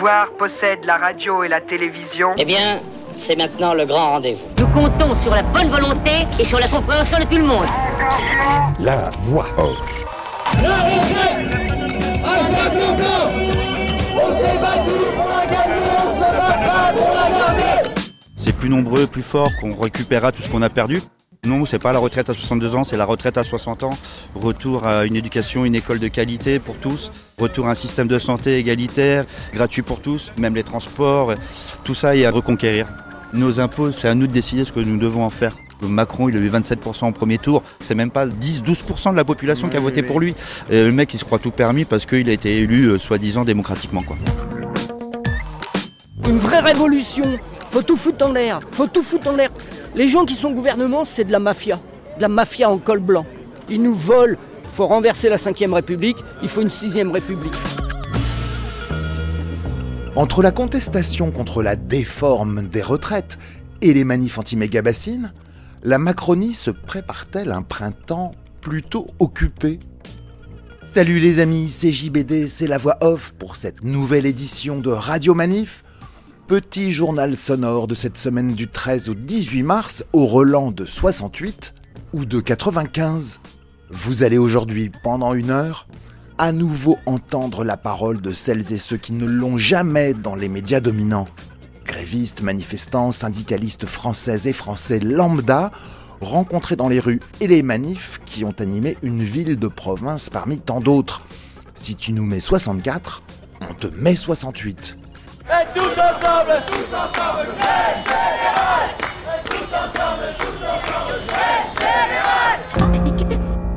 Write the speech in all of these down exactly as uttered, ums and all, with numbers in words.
pouvoir possède la radio et la télévision. Eh bien, c'est maintenant le grand rendez-vous. Nous comptons sur la bonne volonté et sur la compréhension de tout le monde. La voix off. La retraite à soixante ans. On s'est battu pour la gagner, on se battra pour la garder. C'est plus nombreux, plus fort, qu'on récupérera tout ce qu'on a perdu. Non, c'est pas la retraite à soixante-deux ans, c'est la retraite à soixante ans. Retour à une éducation, une école de qualité pour tous. Retour à un système de santé égalitaire, gratuit pour tous, même les transports. Tout ça est à reconquérir. Nos impôts, c'est à nous de décider ce que nous devons en faire. Macron, il a eu vingt-sept pour cent au premier tour. C'est même pas dix à douze pour cent de la population oui, qui a voté oui, pour lui. Et le mec, il se croit tout permis parce qu'il a été élu, euh, soi-disant, démocratiquement, quoi. Une vraie révolution. Faut tout foutre en l'air. Faut tout foutre en l'air. Les gens qui sont au gouvernement, c'est de la mafia. De la mafia en col blanc. Ils nous volent. Il faut renverser la cinquième République. Il faut une sixième République. Entre la contestation contre la déforme des retraites et les manifs anti-méga-bassines, la Macronie se prépare-t-elle un printemps plutôt occupé ? Salut les amis, c'est J B D, c'est la voix off pour cette nouvelle édition de Radio Manif. Petit journal sonore de cette semaine du treize au dix-huit mars au relent de soixante-huit ou de quatre-vingt-quinze. Vous allez aujourd'hui, pendant une heure, à nouveau entendre la parole de celles et ceux qui ne l'ont jamais dans les médias dominants. Grévistes, manifestants, syndicalistes françaises et français lambda, rencontrés dans les rues et les manifs qui ont animé une ville de province parmi tant d'autres. Si tu nous mets soixante-quatre, on te met soixante-huit. Et tous ensemble, tous ensemble, grève générale. Et tous ensemble, tous ensemble, grève générale.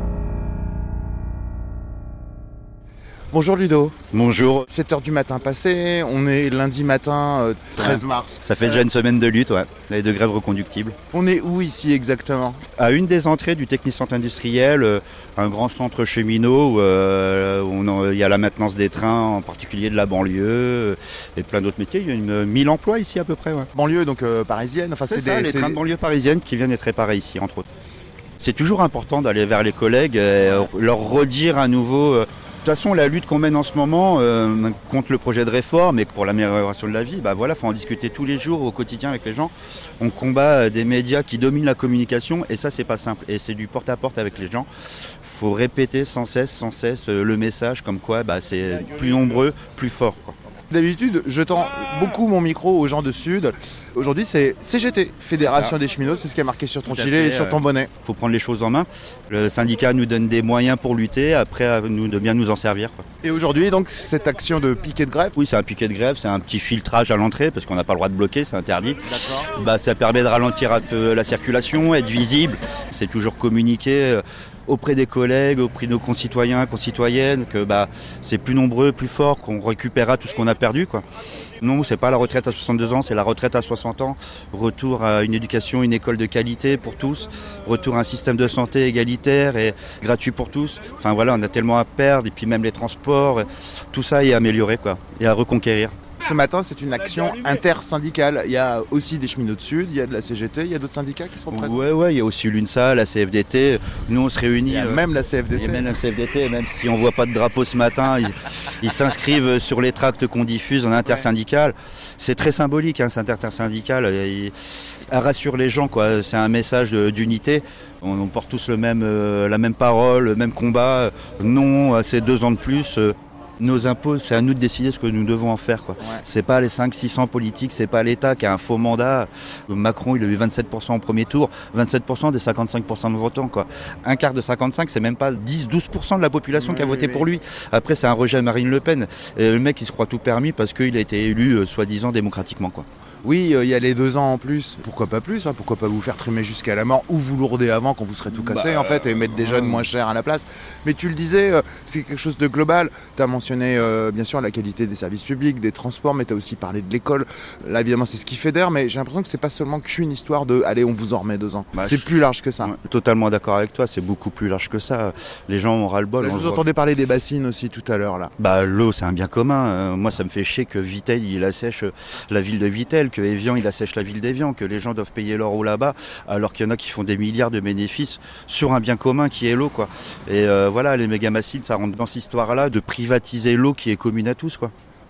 Bonjour Ludo. Bonjour. sept heures du matin passé, on est lundi matin euh, treize mars. Ça fait déjà une semaine de lutte, ouais, et de grève reconductible. On est où ici exactement ? À une des entrées du Technicentre industriel, euh, un grand centre cheminot où euh, on, il y a la maintenance des trains, en particulier de la banlieue, euh, et plein d'autres métiers. Il y a une mille emplois ici à peu près. Ouais. Banlieue donc euh, parisienne. Enfin, c'est, c'est ça, des, les c'est... trains de banlieue parisienne qui viennent être réparés ici, entre autres. C'est toujours important d'aller vers les collègues et leur redire à nouveau... Euh, De toute façon, la lutte qu'on mène en ce moment euh, contre le projet de réforme et pour l'amélioration de la vie, bah voilà, faut en discuter tous les jours au quotidien avec les gens. On combat des médias qui dominent la communication et ça, c'est pas simple. Et c'est du porte-à-porte avec les gens. Faut répéter sans cesse, sans cesse euh, le message comme quoi bah, c'est plus nombreux, plus fort, quoi. D'habitude, je tends beaucoup mon micro aux gens de Sud. Aujourd'hui, c'est C G T, Fédération des cheminots, c'est ce qui a marqué sur ton gilet et sur ton bonnet. Il faut prendre les choses en main. Le syndicat nous donne des moyens pour lutter, après à nous de bien nous en servir, quoi. Et aujourd'hui, donc, cette action de piquet de grève ? Oui, c'est un piquet de grève, c'est un petit filtrage à l'entrée, parce qu'on n'a pas le droit de bloquer, c'est interdit. D'accord. Bah, ça permet de ralentir un peu la circulation, être visible. C'est toujours communiquer auprès des collègues, auprès de nos concitoyens, concitoyennes, que bah, c'est plus nombreux, plus fort, qu'on récupérera tout ce qu'on a perdu, quoi. Non, c'est pas la retraite à soixante-deux ans, c'est la retraite à soixante ans. Retour à une éducation, une école de qualité pour tous. Retour à un système de santé égalitaire et gratuit pour tous. Enfin voilà, on a tellement à perdre, et puis même les transports, tout ça est amélioré, quoi, et à reconquérir. Ce matin, c'est une action intersyndicale. Il y a aussi des cheminots de Sud, il y a de la C G T, il y a d'autres syndicats qui sont présents. Ouais, ouais, il y a aussi l'UNSA, la C F D T. Nous, on se réunit. Il y a euh, même la C F D T. Il y a même la C F D T, même si on voit pas de drapeau ce matin, ils, ils s'inscrivent sur les tracts qu'on diffuse en intersyndical. C'est très symbolique, hein, cet intersyndical. Il, il rassure les gens, quoi. C'est un message de, d'unité. On, on porte tous le même, euh, la même parole, le même combat. Non à ces deux ans de plus. Euh, Nos impôts, c'est à nous de décider ce que nous devons en faire, quoi. Ouais. C'est pas les cinq à six cents politiques, c'est pas l'État qui a un faux mandat. Macron, il a eu vingt-sept pour cent au premier tour, vingt-sept pour cent des cinquante-cinq pour cent de votants, quoi. Un quart de cinquante-cinq, c'est même pas dix à douze pour cent de la population oui, qui a voté oui, pour lui. Après, c'est un rejet à Marine Le Pen. Et le mec, il se croit tout permis parce qu'il a été élu, euh, soi-disant, démocratiquement, quoi. Oui, il euh, y a les deux ans en plus. Pourquoi pas plus, hein, pourquoi pas vous faire trimer jusqu'à la mort ou vous lourder avant quand vous serez tout cassé, bah, en fait, et mettre des jeunes moins chers à la place. Mais tu le disais, euh, c'est quelque chose de global. Tu as mentionné, euh, bien sûr, la qualité des services publics, des transports, mais tu as aussi parlé de l'école. Là, évidemment, c'est ce qui fédère, mais j'ai l'impression que c'est pas seulement qu'une histoire de « allez, on vous en remet deux ans bah, ». C'est je... plus large que ça. Ouais, totalement d'accord avec toi, c'est beaucoup plus large que ça. Les gens ont ras-le-bol. Là, je vous entendais voit... parler des bassines aussi tout à l'heure, là. Bah, l'eau, c'est un bien commun. Euh, moi, ça me fait chier que Vittel, il assèche la ville de Vittel, que Évian, il assèche la ville d'Évian, que les gens doivent payer leur eau là-bas, alors qu'il y en a qui font des milliards de bénéfices sur un bien commun qui est l'eau, quoi. Et euh, voilà, les méga-bassines, ça rentre dans cette histoire-là de privatiser l'eau qui est commune à tous, quoi.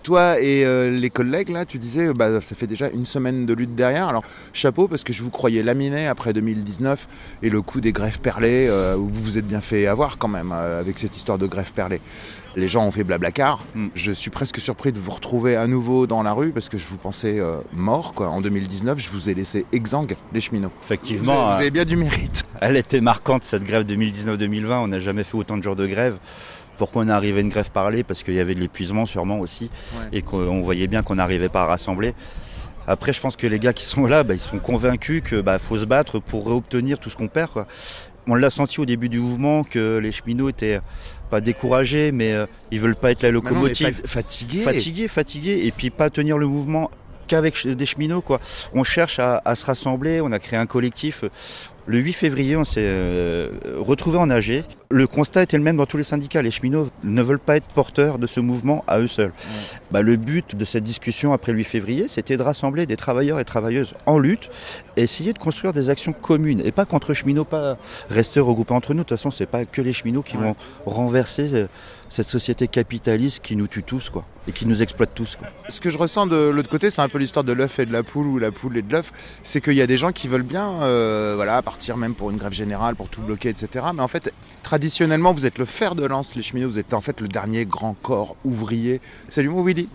Toi et euh, les collègues, là, tu disais, bah, ça fait déjà une semaine de lutte derrière. Alors, chapeau, parce que je vous croyais laminé après deux mille dix-neuf et le coup des grèves perlées, euh, où vous vous êtes bien fait avoir quand même, euh, avec cette histoire de grève perlée. Les gens ont fait blablacar. Mm. Je suis presque surpris de vous retrouver à nouveau dans la rue, parce que je vous pensais euh, mort, quoi. En deux mille dix-neuf, je vous ai laissé exsangue, les cheminots. Effectivement. Vous avez, vous avez bien du mérite. Elle était marquante, cette grève deux mille dix-neuf deux mille vingt. On n'a jamais fait autant de jours de grève. Pourquoi on est arrivé à une grève parlée ? Parce qu'il y avait de l'épuisement sûrement aussi, ouais. Et qu'on voyait bien qu'on n'arrivait pas à rassembler. Après, je pense que les gars qui sont là, bah, ils sont convaincus qu'il bah, faut se battre pour réobtenir tout ce qu'on perd, quoi. On l'a senti au début du mouvement que les cheminots étaient pas découragés, mais euh, ils veulent pas être la locomotive. Non, fa- fatigués. Fatigués, fatigués, et puis pas tenir le mouvement qu'avec des cheminots, quoi. On cherche à, à se rassembler, on a créé un collectif. Le huit février, on s'est euh, retrouvés en A G. Le constat était le même dans tous les syndicats. Les cheminots ne veulent pas être porteurs de ce mouvement à eux seuls. Ouais. Bah, le but de cette discussion après le huit février, c'était de rassembler des travailleurs et travailleuses en lutte et essayer de construire des actions communes. Et pas qu'entre cheminots, pas rester regroupés entre nous. De toute façon, c'est pas que les cheminots qui ouais. vont renverser euh, cette société capitaliste qui nous tue tous, quoi, et qui nous exploite tous, quoi. Ce que je ressens de l'autre côté, c'est un peu l'histoire de l'œuf et de la poule, ou la poule et de l'œuf. C'est qu'il y a des gens qui veulent bien euh, voilà, partir même pour une grève générale, pour tout bloquer, et cetera. Mais en fait, traditionnellement, vous êtes le fer de lance, les cheminots. Vous êtes en fait le dernier grand corps ouvrier. Salut mon Willy.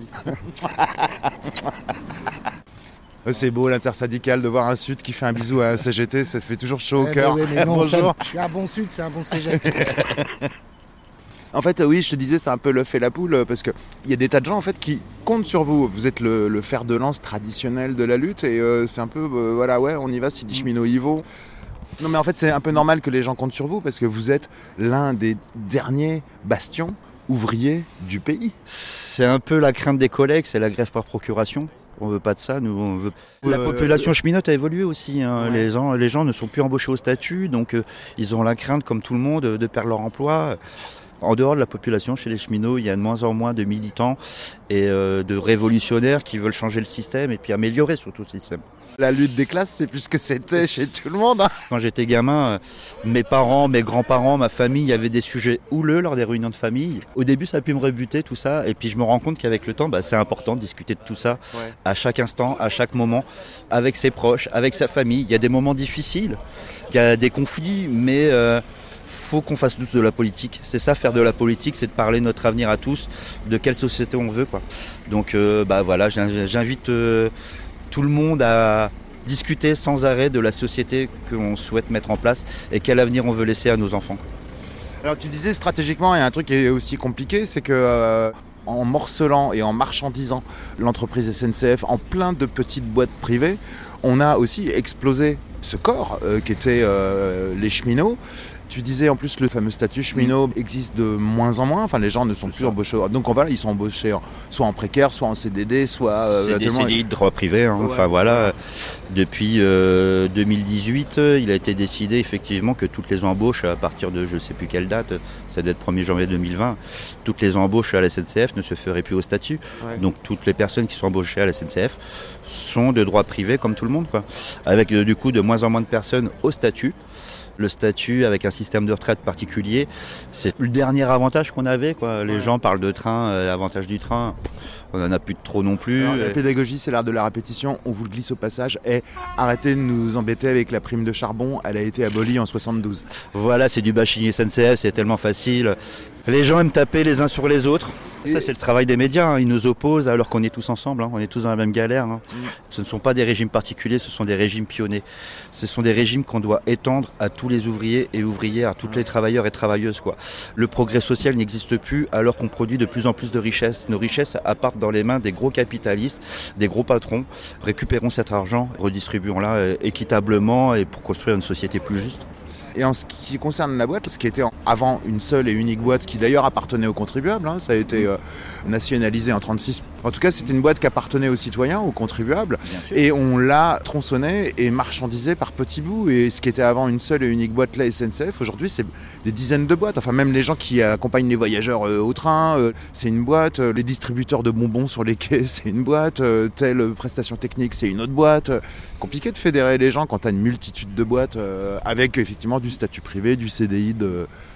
C'est beau l'intersyndical de voir un Sud qui fait un bisou à un C G T, ça fait toujours chaud au ouais, cœur. Ouais, mais non, bonjour. Ça, je suis un bon Sud, c'est un bon C G T. En fait, oui, je te disais, c'est un peu l'œuf et la poule, parce qu'il y a des tas de gens en fait, qui comptent sur vous. Vous êtes le, le fer de lance traditionnel de la lutte, et euh, c'est un peu, euh, voilà, ouais, on y va, si les cheminots y vont. Non, mais en fait, c'est un peu normal que les gens comptent sur vous, parce que vous êtes l'un des derniers bastions ouvriers du pays. C'est un peu la crainte des collègues, c'est la grève par procuration. On veut pas de ça, nous on veut. La euh, population cheminote a évolué aussi, hein. Ouais. Les, gens, les gens ne sont plus embauchés au statut, donc euh, ils ont la crainte, comme tout le monde, de perdre leur emploi. En dehors de la population, chez les cheminots, il y a de moins en moins de militants et euh, de révolutionnaires qui veulent changer le système et puis améliorer surtout le système. La lutte des classes, c'est plus ce que c'était chez tout le monde, hein. Quand j'étais gamin, mes parents, mes grands-parents, ma famille, il y avait des sujets houleux lors des réunions de famille. Au début, ça a pu me rebuter tout ça, et puis je me rends compte qu'avec le temps, bah, c'est important de discuter de tout ça, ouais. À chaque instant, à chaque moment, avec ses proches, avec sa famille. Il y a des moments difficiles, il y a des conflits, mais euh, faut qu'on fasse tous de la politique. C'est ça, faire de la politique, c'est de parler de notre avenir à tous, de quelle société on veut, quoi. Donc, euh, bah voilà, j'invite euh, tout le monde à discuter sans arrêt de la société que l'on souhaite mettre en place et quel avenir on veut laisser à nos enfants. Alors tu disais stratégiquement, il y a un truc qui est aussi compliqué, c'est que euh, en morcelant et en marchandisant l'entreprise S N C F en plein de petites boîtes privées, on a aussi explosé ce corps euh, qui était euh, les cheminots. Tu disais en plus le fameux statut cheminot mmh. existe de moins en moins, enfin les gens ne sont plus embauchés, donc voilà, ils sont embauchés en, soit en précaire, soit en C D D, soit... Euh, c'est des C D I de droit privé, hein. Ouais. Enfin voilà, depuis euh, deux mille dix-huit, il a été décidé effectivement que toutes les embauches à partir de je ne sais plus quelle date, ça doit être premier janvier deux mille vingt, toutes les embauches à la S N C F ne se feraient plus au statut, ouais. Donc toutes les personnes qui sont embauchées à la S N C F sont de droit privé comme tout le monde, quoi. Avec euh, du coup de moins en moins de personnes au statut. Le statut avec un système de retraite particulier, c'est le dernier avantage qu'on avait, quoi. Les ouais. gens parlent de train, euh, l'avantage du train, on n'en a plus de trop non plus. Alors, la pédagogie, c'est l'art de la répétition, on vous le glisse au passage, et arrêtez de nous embêter avec la prime de charbon, elle a été abolie en soixante-douze. Voilà, c'est du bashing S N C F, c'est tellement facile. Les gens aiment taper les uns sur les autres. Et ça, c'est le travail des médias, hein. Ils nous opposent alors qu'on est tous ensemble, hein. On est tous dans la même galère, hein. Mmh. Ce ne sont pas des régimes particuliers, ce sont des régimes pionniers. Ce sont des régimes qu'on doit étendre à tous les ouvriers et ouvrières, à tous mmh. les travailleurs et travailleuses, quoi. Le progrès social n'existe plus alors qu'on produit de plus en plus de richesses. Nos richesses partent dans les mains des gros capitalistes, des gros patrons. Récupérons cet argent, redistribuons-la équitablement et pour construire une société plus juste. Et en ce qui concerne la boîte, ce qui était avant une seule et unique boîte, qui d'ailleurs appartenait aux contribuables, hein, ça a été euh, nationalisé en trente-six. En tout cas, c'était une boîte qui appartenait aux citoyens, aux contribuables, et on l'a tronçonnée et marchandisée par petits bouts. Et ce qui était avant une seule et unique boîte, la S N C F, aujourd'hui, c'est des dizaines de boîtes. Enfin, même les gens qui accompagnent les voyageurs euh, au train, euh, c'est une boîte. Euh, les distributeurs de bonbons sur les quais, c'est une boîte. Euh, telle prestation technique, c'est une autre boîte. Euh, compliqué de fédérer les gens quand tu as une multitude de boîtes, euh, avec effectivement du statut privé, du C D I de,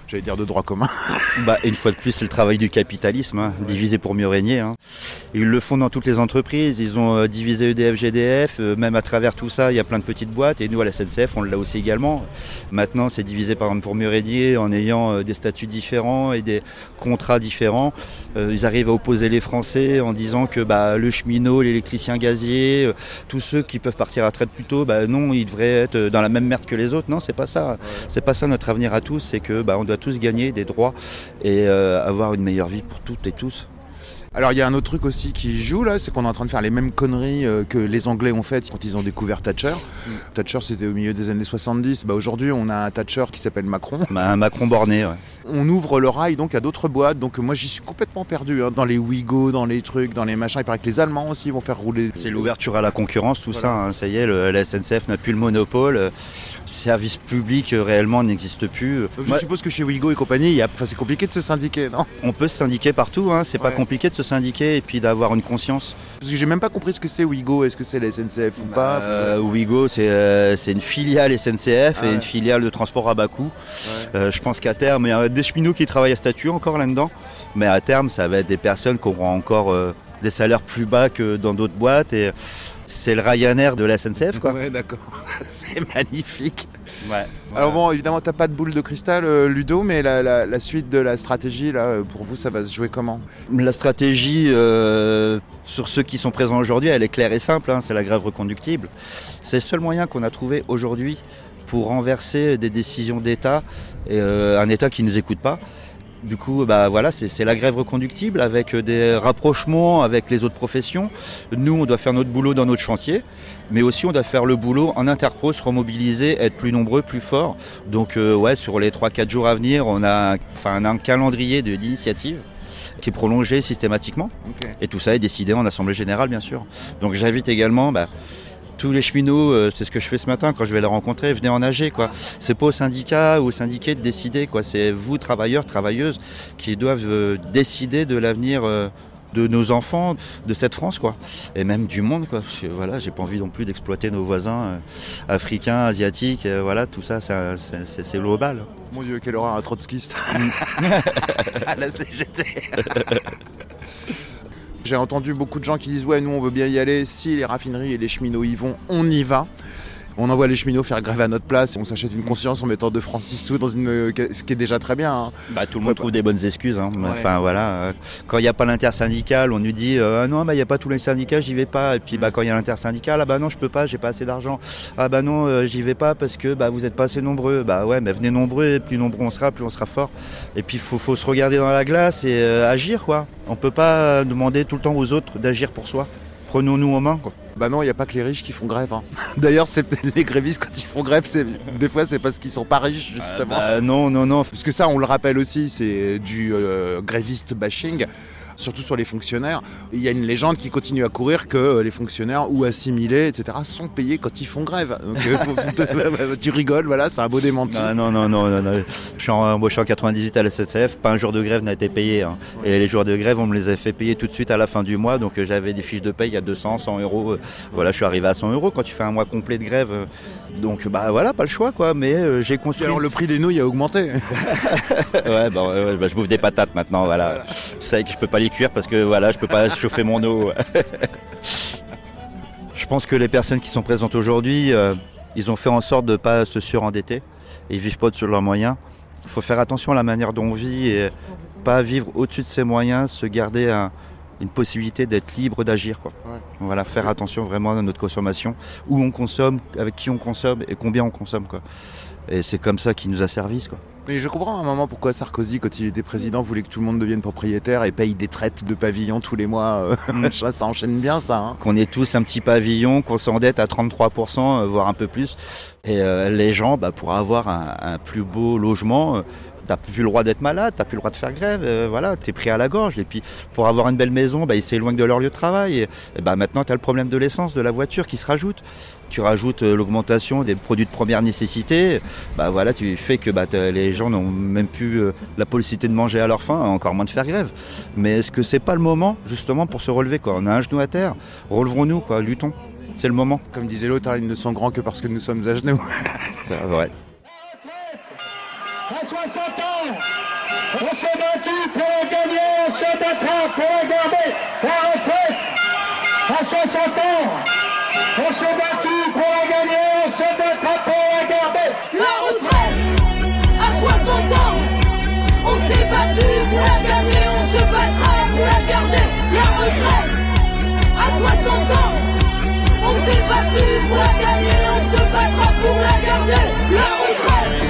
j'allais dire de droit commun. Bah, une fois de plus, c'est le travail du capitalisme, hein, ouais. Diviser pour mieux régner. Hein. Ils le font dans toutes les entreprises, ils ont euh, divisé E D F, G D F, euh, même à travers tout ça, il y a plein de petites boîtes, et nous à la S N C F, on l'a aussi également. Maintenant, c'est divisé par exemple pour mieux régner, en ayant euh, des statuts différents et des contrats différents. Euh, ils arrivent à opposer les Français en disant que bah, le cheminot, l'électricien gazier, euh, tous ceux qui peuvent partir à la retraite plus tôt, bah, non, ils devraient être dans la même merde que les autres. Non, c'est pas ça. Ouais. C'est pas ça notre avenir à tous, c'est que bah, on doit tous gagner des droits et euh, avoir une meilleure vie pour toutes et tous. Alors il y a un autre truc aussi qui joue là, c'est qu'on est en train de faire les mêmes conneries euh, que les Anglais ont faites quand ils ont découvert Thatcher. Mm. Thatcher c'était au milieu des années soixante-dix, bah, aujourd'hui on a un Thatcher qui s'appelle Macron. Bah, un Macron borné, ouais. On ouvre le rail donc à d'autres boîtes, donc moi j'y suis complètement perdu, hein, dans les Ouigo, dans les trucs, dans les machins, il paraît que les Allemands aussi vont faire rouler. C'est l'ouverture à la concurrence, tout voilà. ça, hein. Ça y est, le, la S N C F n'a plus le monopole, le service public euh, réellement n'existe plus. Donc, je moi, suppose que chez Ouigo et compagnie, il y a... enfin, c'est compliqué de se syndiquer, non? On peut se syndiquer partout, hein. C'est ouais. pas compliqué de se syndiquer et puis d'avoir une conscience. Parce que j'ai même pas compris ce que c'est Ouigo, est-ce que c'est la S N C F ou bah, pas euh, Ouigo c'est, euh, c'est une filiale S N C F ah, et ouais. une filiale de transport à bas coût. Ouais. Euh, je pense qu'à terme, il y a des cheminots qui travaillent à statut encore là-dedans, mais à terme ça va être des personnes qui auront encore euh, des salaires plus bas que dans d'autres boîtes et c'est le Ryanair de la S N C F quoi. Ouais d'accord, c'est magnifique. Ouais, alors bon, évidemment t'as pas de boule de cristal euh, Ludo, mais la, la, la suite de la stratégie là, pour vous ça va se jouer comment? La stratégie euh, sur ceux qui sont présents aujourd'hui, elle est claire et simple, hein, c'est la grève reconductible. C'est le seul moyen qu'on a trouvé aujourd'hui pour renverser des décisions d'État, et, euh, un État qui ne nous écoute pas. Du coup, bah voilà, c'est, c'est la grève reconductible avec des rapprochements avec les autres professions. Nous, on doit faire notre boulot dans notre chantier, mais aussi on doit faire le boulot en interpro, se remobiliser, être plus nombreux, plus forts. Donc, euh, ouais, sur les trois quatre jours à venir, on a, enfin, on a un calendrier de, d'initiatives qui est prolongé systématiquement. Okay. Et tout ça est décidé en assemblée générale, bien sûr. Donc, j'invite également... Bah, tous les cheminots, euh, c'est ce que je fais ce matin quand je vais les rencontrer, venez en nager quoi. C'est pas au syndicat ou aux syndiqués de décider quoi. C'est vous travailleurs, travailleuses qui doivent euh, décider de l'avenir euh, de nos enfants, de cette France quoi. Et même du monde quoi. Parce que, voilà, j'ai pas envie non plus d'exploiter nos voisins euh, africains, asiatiques. Euh, voilà, tout ça, c'est, c'est, c'est, c'est global. Mon Dieu, quelle horreur un trotskiste. À la C G T. J'ai entendu beaucoup de gens qui disent « Ouais, nous, on veut bien y aller. Si les raffineries et les cheminots y vont, on y va. » On envoie les cheminots faire grève à notre place et on s'achète une conscience en mettant deux francs six sous dans une... ce qui est déjà très bien. Hein. Bah, tout le monde ouais, trouve des bonnes excuses. Hein. Ouais. Enfin, voilà. Quand il n'y a pas l'intersyndical, on nous dit euh, « Ah non, bah, il n'y a pas tous les syndicats, j'y vais pas. » Et puis bah, quand il y a l'intersyndical, « Ah bah non, je peux pas, j'ai pas assez d'argent. »« Ah bah non, euh, j'y vais pas parce que bah, vous n'êtes pas assez nombreux. » Bah ouais, mais venez nombreux, et plus nombreux on sera, plus on sera fort. Et puis il faut, faut se regarder dans la glace et euh, agir quoi. On peut pas demander tout le temps aux autres d'agir pour soi. Prenons-nous en main quoi. Bah non, il n'y a pas que les riches qui font grève. Hein. D'ailleurs, c'est, les grévistes, quand ils font grève, c'est, des fois, c'est parce qu'ils sont pas riches, justement. Euh, bah, non, non, non. Parce que ça, on le rappelle aussi, c'est du euh, gréviste bashing, surtout sur les fonctionnaires. Il y a une légende qui continue à courir que les fonctionnaires ou assimilés, et cetera, sont payés quand ils font grève. Donc, euh, tu rigoles, voilà, c'est un beau démenti. Non, non, non, non, non, non. Je suis embauché en quatre-vingt-dix-huit à la S N C F, pas un jour de grève n'a été payé. Hein. Ouais. Et les jours de grève, on me les a fait payer tout de suite à la fin du mois. Donc euh, j'avais des fiches de paye à deux cents, cent euros. Euh, voilà, je suis arrivé à cent euros quand tu fais un mois complet de grève. Euh, donc bah voilà, pas le choix quoi. Mais euh, j'ai construit. Et alors le prix des nouilles a augmenté. Ouais, bah, ouais, bah je bouffe des patates maintenant. Voilà. Voilà. C'est que je peux pas les cuire parce que voilà, je peux pas chauffer mon eau. Je pense que les personnes qui sont présentes aujourd'hui, euh, ils ont fait en sorte de ne pas se surendetter. Ils vivent pas sur leurs moyens. Il faut faire attention à la manière dont on vit et pas vivre au-dessus de ses moyens, se garder un, une possibilité d'être libre d'agir. Quoi. Ouais. Voilà, faire attention vraiment à notre consommation, où on consomme, avec qui on consomme et combien on consomme. Quoi. Et c'est comme ça qu'ils nous asservissent. Quoi. Mais je comprends à un moment pourquoi Sarkozy, quand il était président, voulait que tout le monde devienne propriétaire et paye des traites de pavillon tous les mois. Mm. Ça enchaîne bien ça. Hein. Qu'on ait tous un petit pavillon, qu'on s'endette à trente-trois pour cent, euh, voire un peu plus. Et euh, les gens, bah, pour avoir un, un plus beau logement, euh, t'as plus le droit d'être malade, t'as plus le droit de faire grève, euh, voilà, t'es pris à la gorge. Et puis pour avoir une belle maison, bah, ils s'éloignent de leur lieu de travail. Et, et bah, maintenant, t'as le problème de l'essence, de la voiture qui se rajoute. Tu rajoutes euh, l'augmentation des produits de première nécessité. Bah voilà, tu fais que bah, les gens n'ont même plus euh, la possibilité de manger à leur faim, encore moins de faire grève. Mais est-ce que c'est pas le moment justement pour se relever quoi? On a un genou à terre, relevons-nous quoi, luttons. C'est le moment. Comme disait l'autre, hein, ils ne sont grands que parce que nous sommes à genoux. C'est vrai. À soixante ans, soixante ans. On s'est battu pour la gagner, on se battra pour la garder. La retraite à soixante ans. On s'est battu pour la gagner, on se battra pour la garder. La retraite à soixante ans. On s'est battu pour la gagner, on se battra pour la garder. La retraite.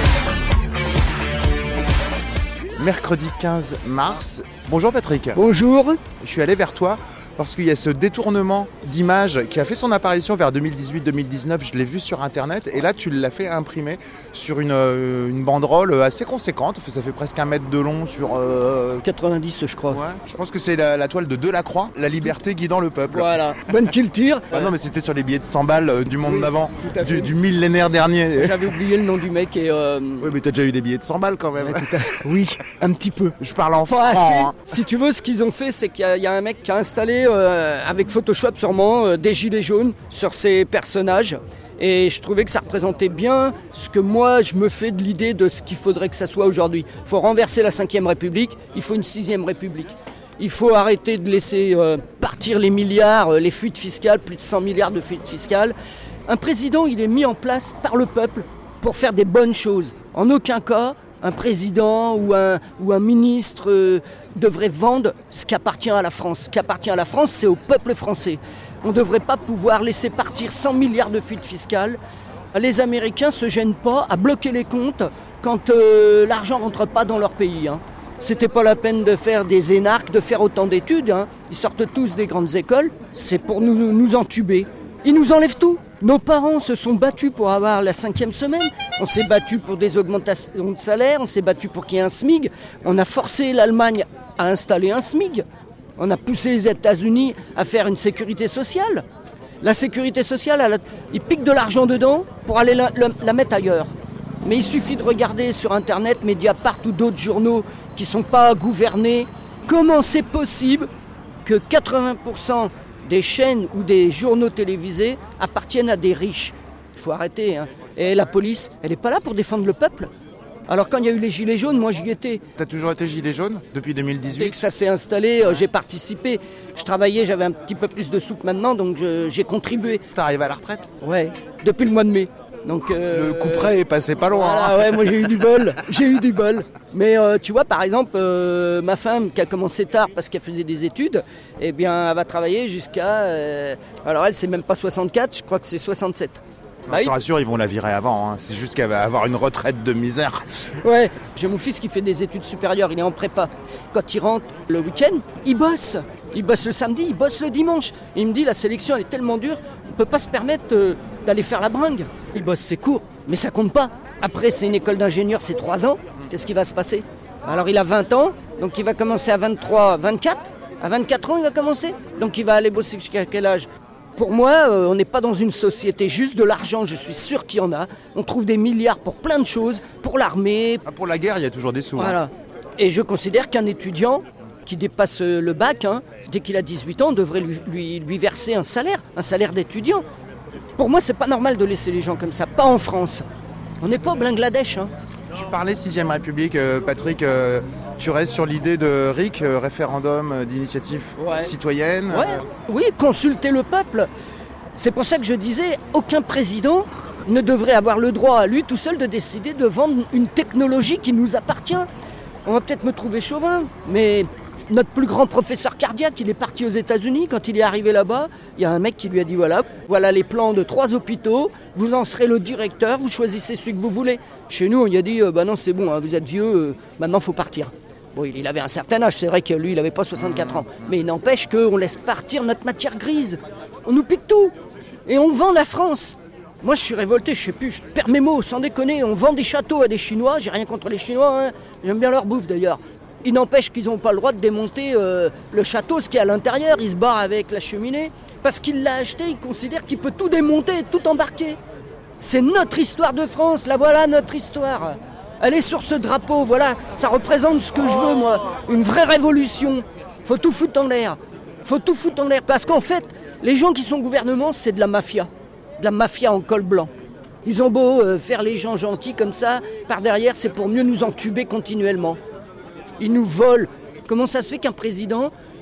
Mercredi quinze mars. Bonjour Patrick. Bonjour. Je suis allé vers toi parce qu'il y a ce détournement d'image qui a fait son apparition vers deux mille dix-huit deux mille dix-neuf. Je l'ai vu sur internet et là tu l'as fait imprimer sur une, euh, une banderole assez conséquente. Ça fait presque un mètre de long sur... Euh... quatre-vingt-dix je crois. Ouais, je pense que c'est la, la toile de Delacroix, la liberté guidant le peuple. Voilà, bonne culture. Ah non mais c'était sur les billets de cent balles euh, du monde Oui, d'avant, du, du millénaire dernier. J'avais oublié le nom du mec et... Euh... Oui mais t'as déjà eu des billets de cent balles quand même. Ouais, à... Oui, un petit peu. Je parle en Pas francs. assez. Hein. Si tu veux, ce qu'ils ont fait, c'est qu'il y a, il y a un mec qui a installé, euh, avec Photoshop sûrement, euh, des gilets jaunes sur ces personnages. Et je trouvais que ça représentait bien ce que moi je me fais de l'idée de ce qu'il faudrait que ça soit aujourd'hui. Il faut renverser la cinquième République, il faut une sixième République. Il faut arrêter de laisser euh, partir les milliards, euh, les fuites fiscales, plus de cent milliards de fuites fiscales. Un président, il est mis en place par le peuple pour faire des bonnes choses. En aucun cas, un président ou un, ou un ministre euh, devrait vendre ce qui appartient à la France. Ce qui appartient à la France, c'est au peuple français. On ne devrait pas pouvoir laisser partir cent milliards de fuites fiscales. Les Américains ne se gênent pas à bloquer les comptes quand euh, l'argent ne rentre pas dans leur pays. Hein. C'était pas la peine de faire des énarques, de faire autant d'études. Hein. Ils sortent tous des grandes écoles. C'est pour nous, nous entuber. Ils nous enlèvent tout. Nos parents se sont battus pour avoir la cinquième semaine. On s'est battus pour des augmentations de salaire. On s'est battus pour qu'il y ait un SMIG. On a forcé l'Allemagne à installer un SMIG. On a poussé les États-Unis à faire une sécurité sociale. La sécurité sociale, elle a, ils piquent de l'argent dedans pour aller la, la, la mettre ailleurs. Mais il suffit de regarder sur Internet, Mediapart ou d'autres journaux qui ne sont pas gouvernés. Comment c'est possible que quatre-vingts pour cent des chaînes ou des journaux télévisés appartiennent à des riches? Il faut arrêter. Hein. Et la police, elle n'est pas là pour défendre le peuple. Alors quand il y a eu les gilets jaunes, moi j'y étais. T'as toujours été gilet jaune depuis deux mille dix-huit? Dès que ça s'est installé, euh, j'ai participé. Je travaillais, j'avais un petit peu plus de sous que maintenant, donc je, j'ai contribué. T'arrives à la retraite? Ouais, depuis le mois de mai. Donc, euh, le coup près est passé pas loin. Voilà, hein. Ouais, moi j'ai eu du bol. J'ai eu du bol. Mais euh, tu vois, par exemple, euh, ma femme qui a commencé tard parce qu'elle faisait des études, eh bien, elle va travailler jusqu'à... Euh, alors elle, c'est même pas soixante-quatre, je crois que c'est soixante-sept. Bah, je te rassure, ils vont la virer avant. Hein. C'est juste qu'elle va avoir une retraite de misère. Ouais, j'ai mon fils qui fait des études supérieures, il est en prépa. Quand il rentre le week-end, il bosse. Il bosse le samedi, il bosse le dimanche. Et il me dit, la sélection, elle est tellement dure, on ne peut pas se permettre euh, d'aller faire la bringue. Il bosse ses cours, mais ça compte pas. Après, c'est une école d'ingénieur, c'est trois ans. Qu'est-ce qui va se passer? Alors, il a vingt ans, donc il va commencer à vingt-trois, vingt-quatre. À vingt-quatre ans, il va commencer. Donc, il va aller bosser jusqu'à quel âge? Pour moi, euh, on n'est pas dans une société juste de l'argent, je suis sûr qu'il y en a. On trouve des milliards pour plein de choses, pour l'armée. Ah, pour la guerre, il y a toujours des sous. Voilà. Hein. Et je considère qu'un étudiant qui dépasse le bac, hein, dès qu'il a dix-huit ans, devrait lui, lui, lui verser un salaire, un salaire d'étudiant. Pour moi, c'est pas normal de laisser les gens comme ça, pas en France. On n'est pas au Bangladesh. Hein. Tu parlais sixième République, euh, Patrick, euh, tu restes sur l'idée de R I C, euh, référendum euh, d'initiative ouais. citoyenne. Ouais. Euh... Oui, consulter le peuple. C'est pour ça que je disais, aucun président ne devrait avoir le droit à lui tout seul de décider de vendre une technologie qui nous appartient. On va peut-être me trouver chauvin, mais notre plus grand professeur cardiaque, il est parti aux États-Unis. Quand il est arrivé là-bas, il y a un mec qui lui a dit voilà, voilà les plans de trois hôpitaux, vous en serez le directeur, vous choisissez celui que vous voulez. Chez nous, on lui a dit bah non, c'est bon, hein, vous êtes vieux, euh, maintenant il faut partir. Bon, il avait un certain âge, c'est vrai que lui, il n'avait pas soixante-quatre ans. Mais il n'empêche qu'on laisse partir notre matière grise. On nous pique tout. Et on vend la France. Moi, je suis révolté, je sais plus, je perds mes mots, sans déconner. On vend des châteaux à des Chinois, j'ai rien contre les Chinois, hein. J'aime bien leur bouffe d'ailleurs. Il n'empêche qu'ils n'ont pas le droit de démonter euh, le château, ce qu'il y a à l'intérieur. Ils se barrent avec la cheminée. Parce qu'il l'a acheté, il considère qu'il peut tout démonter, tout embarquer. C'est notre histoire de France, la voilà notre histoire. Elle est sur ce drapeau, voilà, ça représente ce que je veux, moi. Une vraie révolution. Faut tout foutre en l'air. Faut tout foutre en l'air. Parce qu'en fait, les gens qui sont au gouvernement, c'est de la mafia. De la mafia en col blanc. Ils ont beau euh, faire les gens gentils comme ça, par derrière, c'est pour mieux nous entuber continuellement. Ils nous volent. Comment ça se fait qu'un président,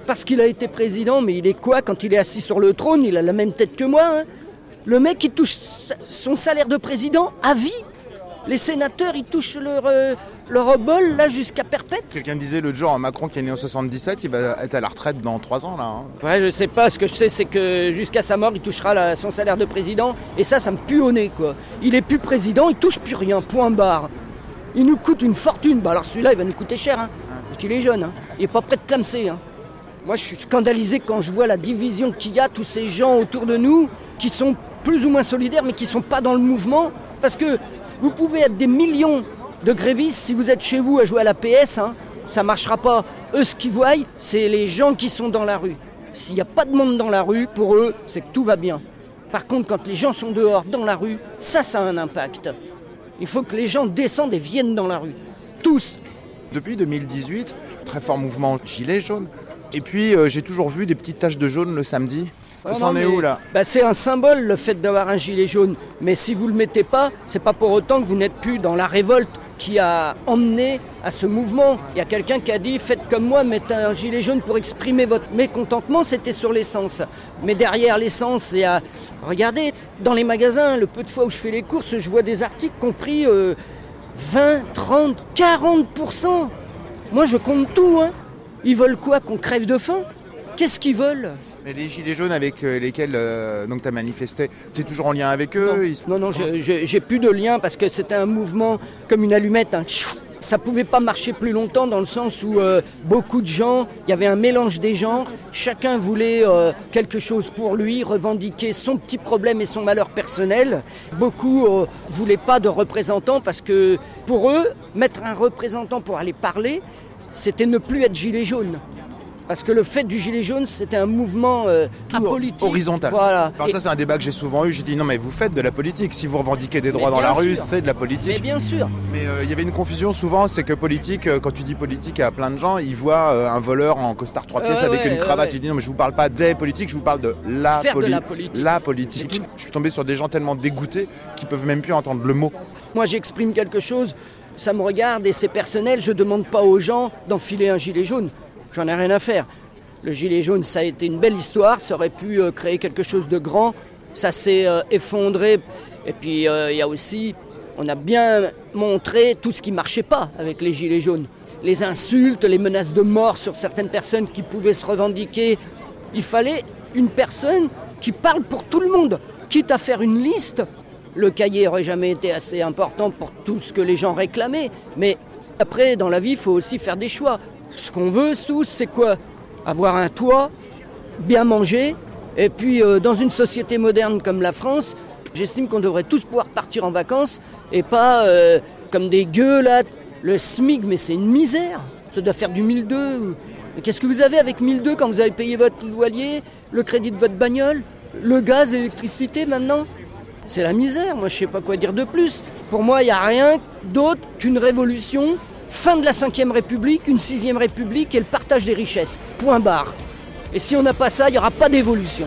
parce qu'il a été président, mais il est quoi quand il est assis sur le trône? Il a la même tête que moi. Hein. Le mec, il touche son salaire de président à vie. Les sénateurs, ils touchent leur, euh, leur obol là jusqu'à perpète. Quelqu'un disait l'autre jour, Macron qui est né en soixante-dix-sept, il va être à la retraite dans trois ans là. Hein. Ouais, je sais pas. Ce que je sais, c'est que jusqu'à sa mort, il touchera la, son salaire de président. Et ça, ça me pue au nez, quoi. Il est plus président, il touche plus rien. Point barre. Il nous coûte une fortune. Bah alors celui-là, il va nous coûter cher, hein, parce qu'il est jeune. Hein. Il est pas prêt de clamser. Hein. Moi, je suis scandalisé quand je vois la division qu'il y a, tous ces gens autour de nous qui sont plus ou moins solidaires, mais qui sont pas dans le mouvement, parce que vous pouvez être des millions de grévistes si vous êtes chez vous à jouer à la P S, hein, ça marchera pas. Eux, ce qu'ils voient, c'est les gens qui sont dans la rue. S'il n'y a pas de monde dans la rue, pour eux, c'est que tout va bien. Par contre, quand les gens sont dehors, dans la rue, ça, ça a un impact. Il faut que les gens descendent et viennent dans la rue. Tous. Depuis deux mille dix-huit, très fort mouvement gilet jaune. Et puis, euh, j'ai toujours vu des petites taches de jaune le samedi. Ça s'en est où là? Bah, c'est un symbole le fait d'avoir un gilet jaune. Mais si vous ne le mettez pas, c'est pas pour autant que vous n'êtes plus dans la révolte qui a emmené à ce mouvement. Il y a quelqu'un qui a dit faites comme moi, mettez un gilet jaune pour exprimer votre mécontentement, c'était sur l'essence. Mais derrière l'essence, il y a... Regardez, dans les magasins, le peu de fois où je fais les courses, je vois des articles compris euh, vingt, trente, quarante pour cent. Moi je compte tout, hein. Ils veulent quoi? Qu'on crève de faim? Qu'est-ce qu'ils veulent? Mais les gilets jaunes avec lesquels euh, tu as manifesté, tu es toujours en lien avec eux? Non, ils... non, non je, je, j'ai plus de lien parce que c'était un mouvement comme une allumette. Hein. Ça pouvait pas marcher plus longtemps dans le sens où euh, beaucoup de gens, il y avait un mélange des genres, chacun voulait euh, quelque chose pour lui, revendiquer son petit problème et son malheur personnel. Beaucoup euh, voulaient pas de représentants parce que pour eux, mettre un représentant pour aller parler, c'était ne plus être gilet jaune. Parce que le fait du gilet jaune, c'était un mouvement euh, apolitique. Horizontal. Voilà. Alors ça, c'est un débat que j'ai souvent eu. J'ai dit non, mais vous faites de la politique. Si vous revendiquez des droits dans la rue, c'est de la politique. Mais bien sûr. Mais il euh, y avait une confusion souvent, c'est que politique, euh, quand tu dis politique à plein de gens, ils voient euh, un voleur en costard trois pièces euh, avec ouais, une cravate. Ouais. Tu dis non, mais je vous parle pas des politiques, je vous parle de la, poli- de la politique. La politique. Je suis tombé sur des gens tellement dégoûtés qu'ils peuvent même plus entendre le mot. Moi, j'exprime quelque chose, ça me regarde et c'est personnel. Je demande pas aux gens d'enfiler un gilet jaune. J'en ai rien à faire. Le gilet jaune, ça a été une belle histoire, ça aurait pu euh, créer quelque chose de grand. Ça s'est euh, effondré. Et puis, il euh, y a aussi, on a bien montré tout ce qui ne marchait pas avec les gilets jaunes. Les insultes, les menaces de mort sur certaines personnes qui pouvaient se revendiquer. Il fallait une personne qui parle pour tout le monde, quitte à faire une liste. Le cahier n'aurait jamais été assez important pour tout ce que les gens réclamaient. Mais après, dans la vie, il faut aussi faire des choix. Ce qu'on veut tous, c'est quoi ? Avoir un toit, bien manger, et puis euh, dans une société moderne comme la France, j'estime qu'on devrait tous pouvoir partir en vacances et pas euh, comme des gueux là. Le SMIC, mais c'est une misère, ça doit faire du mille deux. Mais qu'est-ce que vous avez avec mille deux quand vous avez payé votre loyer, le crédit de votre bagnole, le gaz, l'électricité maintenant? C'est la misère, moi je sais pas quoi dire de plus. Pour moi, il n'y a rien d'autre qu'une révolution. Fin de la cinquième République, une sixième République et le partage des richesses. Point barre. Et si on n'a pas ça, il n'y aura pas d'évolution.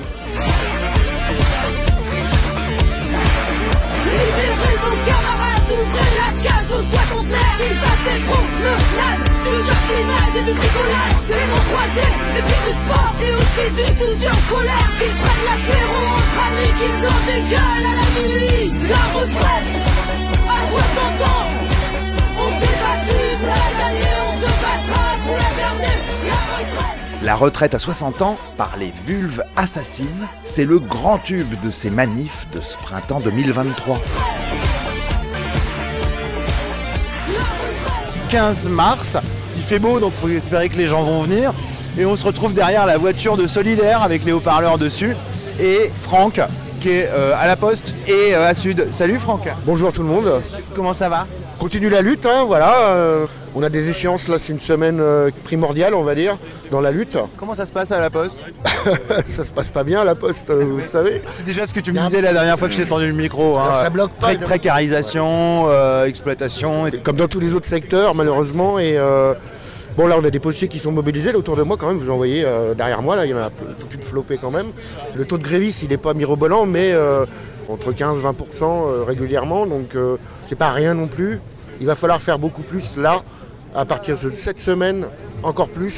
Libérez vos camarades, ouvrez la cage aux soixantenaires. Ils passent des promenades, du jardinage et du bricolage. Les mots croisés, et puis du sport et aussi du soutien scolaire. Qu'ils prennent l'apéro entre amis, qu'ils ont des gueules à la minuit. La retraite, à soixante ans, on s'est battu. La retraite à soixante ans par les vulves assassines, c'est le grand tube de ces manifs de ce printemps deux mille vingt-trois. quinze mars, il fait beau donc il faut espérer que les gens vont venir. Et on se retrouve derrière la voiture de Solidaire avec les haut-parleurs dessus. Et Franck qui est euh, à la Poste et euh, à Sud. Salut Franck. Bonjour tout le monde. Comment ça va ? Continue la lutte, hein, voilà. Euh, on a des échéances, là, c'est une semaine euh, primordiale, on va dire, dans la lutte. Comment ça se passe à la Poste ? Ça se passe pas bien à la Poste, euh, vous savez. C'est déjà ce que tu me disais la dernière fois que j'ai tendu le micro. Hein. Ça bloque pas. Pré- précarisation, euh, exploitation. Et... Comme dans tous les autres secteurs, malheureusement. Et euh, bon, là, on a des policiers qui sont mobilisés. Là, autour de moi, quand même, vous en voyez euh, derrière moi, là, il y en a toute une flopée quand même. Le taux de grévistes, il n'est pas mirobolant, mais... Euh, entre quinze à vingt pour cent euh, régulièrement, donc euh, c'est pas rien non plus. Il va falloir faire beaucoup plus là, à partir de cette semaine, encore plus.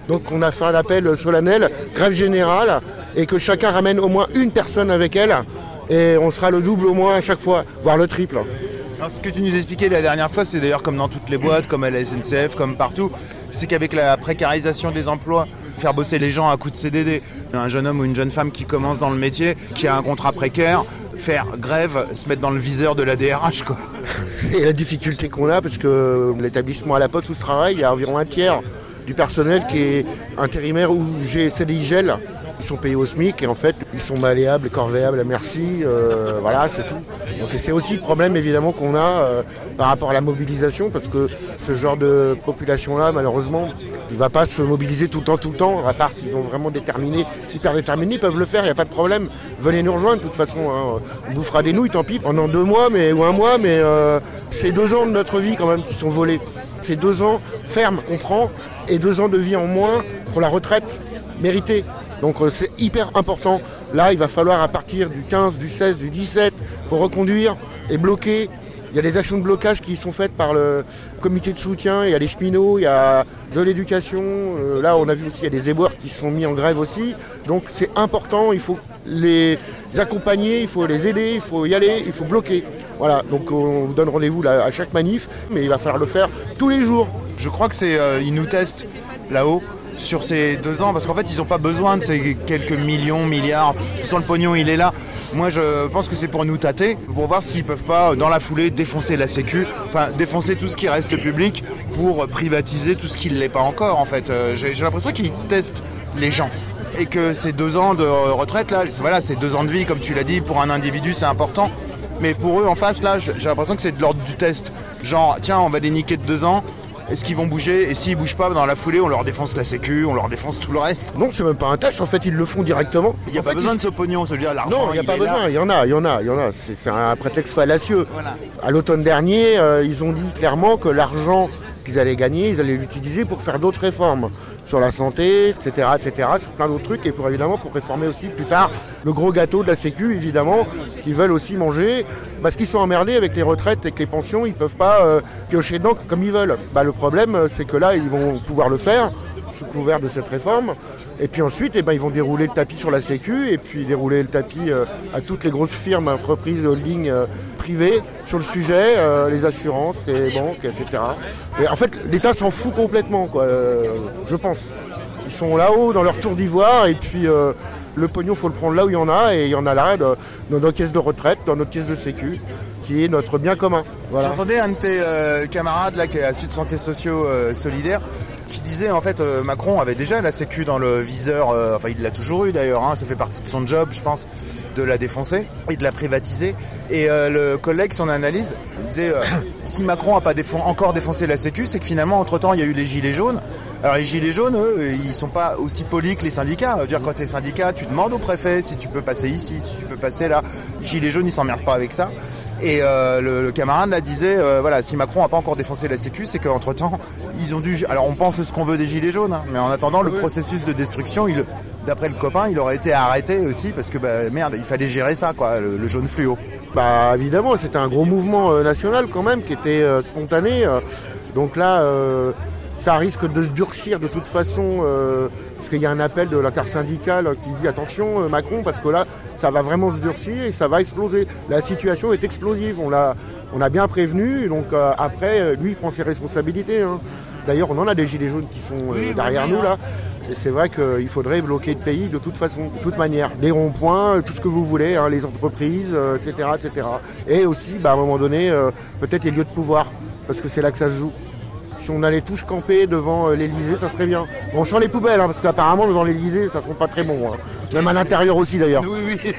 Donc on a fait un appel solennel, grève générale, et que chacun ramène au moins une personne avec elle, et on sera le double au moins à chaque fois, voire le triple. Alors, ce que tu nous expliquais la dernière fois, c'est d'ailleurs comme dans toutes les boîtes, comme à la S N C F, comme partout, c'est qu'avec la précarisation des emplois, faire bosser les gens à coups de C D D, un jeune homme ou une jeune femme qui commence dans le métier, qui a un contrat précaire, faire grève, se mettre dans le viseur de la D R H, quoi. C'est la difficulté qu'on a, parce que l'établissement à la Poste où je travaille, il y a environ un tiers du personnel qui est intérimaire ou C D I G E L. Ils sont payés au SMIC et en fait ils sont malléables, corvéables à merci, euh, voilà c'est tout. Donc c'est aussi le problème évidemment qu'on a euh, par rapport à la mobilisation, parce que ce genre de population-là malheureusement il ne va pas se mobiliser tout le temps, tout le temps, à part s'ils sont vraiment déterminés, hyper déterminés, ils peuvent le faire, il n'y a pas de problème. Venez nous rejoindre de toute façon, hein. On bouffera des nouilles, tant pis, pendant deux mois mais, ou un mois, mais euh, c'est deux ans de notre vie quand même qui sont volés. C'est deux ans ferme, on prend, et deux ans de vie en moins pour la retraite méritée. Donc euh, c'est hyper important. Là, il va falloir à partir du quinze, du seize, du dix-sept, faut reconduire et bloquer. Il y a des actions de blocage qui sont faites par le comité de soutien, il y a les cheminots, il y a de l'éducation. Euh, là, on a vu aussi, il y a des éboueurs qui se sont mis en grève aussi. Donc c'est important, il faut les accompagner, il faut les aider, il faut y aller, il faut bloquer. Voilà, donc on vous donne rendez-vous là, à chaque manif, mais il va falloir le faire tous les jours. Je crois que c'est, euh, ils nous testent là-haut sur ces deux ans, parce qu'en fait ils n'ont pas besoin de ces quelques millions, milliards, sur le pognon il est là. Moi je pense que c'est pour nous tâter, pour voir s'ils peuvent pas dans la foulée défoncer la sécu, enfin défoncer tout ce qui reste public pour privatiser tout ce qui ne l'est pas encore en fait. Euh, j'ai, j'ai l'impression qu'ils testent les gens. Et que ces deux ans de retraite là, voilà, c'est deux ans de vie comme tu l'as dit, pour un individu c'est important. Mais pour eux en face là, j'ai l'impression que c'est de l'ordre du test. Genre tiens on va les niquer de deux ans. Est-ce qu'ils vont bouger? Et s'ils bougent pas dans la foulée, on leur défonce la sécu, on leur défonce tout le reste. Non, c'est même pas un test, en fait, ils le font directement. Il n'y a en pas fait, besoin ils... de ce pognon, se dire l'argent. Non, il n'y a pas besoin, il y en a, il y en a, il y en a. C'est, c'est un prétexte fallacieux. Voilà. À l'automne dernier, euh, ils ont dit clairement que l'argent qu'ils allaient gagner, ils allaient l'utiliser pour faire d'autres réformes. Sur la santé, et cetera, et cetera, sur plein d'autres trucs, et pour évidemment pour réformer aussi plus tard le gros gâteau de la sécu, évidemment, qu'ils veulent aussi manger, parce qu'ils sont emmerdés avec les retraites et que les pensions, ils peuvent pas euh, piocher dedans comme ils veulent. Bah, le problème, c'est que là, ils vont pouvoir le faire, sous couvert de cette réforme, et puis ensuite, eh ben, ils vont dérouler le tapis sur la sécu, et puis dérouler le tapis euh, à toutes les grosses firmes, entreprises, holdings euh, privées, sur le sujet, euh, les assurances, les banques, et cetera. Et en fait, l'État s'en fout complètement, quoi, euh, je pense. Ils sont là-haut dans leur tour d'ivoire et puis euh, le pognon, faut le prendre là où il y en a, et il y en a là dans, dans nos caisses de retraite, dans notre caisse de sécu, qui est notre bien commun. Voilà. J'entendais un de tes euh, camarades là qui est à Sud Santé Sociaux euh, Solidaire qui disait en fait euh, Macron avait déjà la sécu dans le viseur, euh, enfin il l'a toujours eu d'ailleurs, hein, ça fait partie de son job je pense, de la défoncer et de la privatiser. Et euh, le collègue, son analyse, disait euh, si Macron n'a pas défon- encore défoncé la sécu, c'est que finalement entre temps il y a eu les gilets jaunes. Alors les gilets jaunes, eux, ils sont pas aussi polis que les syndicats. Je veux dire, quand t'es syndicat, tu demandes au préfet si tu peux passer ici, si tu peux passer là. Les gilets jaunes, ils s'emmerdent pas avec ça. Et euh, le, le camarade là disait, euh, voilà, si Macron n'a pas encore défoncé la sécu, c'est qu'entre temps, ils ont dû. Alors on pense ce qu'on veut des gilets jaunes, hein, mais en attendant, le oui. processus de destruction, il, d'après le copain, il aurait été arrêté aussi parce que bah, merde, il fallait gérer ça, quoi, le, le jaune fluo. Bah évidemment, c'était un gros mouvement euh, national quand même qui était euh, spontané. Euh, donc là, euh, ça risque de se durcir de toute façon, euh, parce qu'il y a un appel de l'intersyndicale qui dit attention euh, Macron, parce que là, ça va vraiment se durcir et ça va exploser. La situation est explosive, on l'a, on a bien prévenu, donc euh, après, lui, il prend ses responsabilités. Hein. D'ailleurs, on en a des gilets jaunes qui sont euh, oui, derrière oui, nous là. Et c'est vrai qu'il faudrait bloquer le pays de toute façon, de toute manière. Les ronds-points, tout ce que vous voulez, hein, les entreprises, euh, et cetera, et cetera. Et aussi, bah, à un moment donné, euh, peut-être les lieux de pouvoir, parce que c'est là que ça se joue. Si on allait tous camper devant euh, l'Elysée, ça serait bien. Bon, sans les poubelles, hein, parce qu'apparemment, devant l'Elysée, ça ne sera pas très bon. Hein. Même à l'intérieur aussi, d'ailleurs. Oui, oui.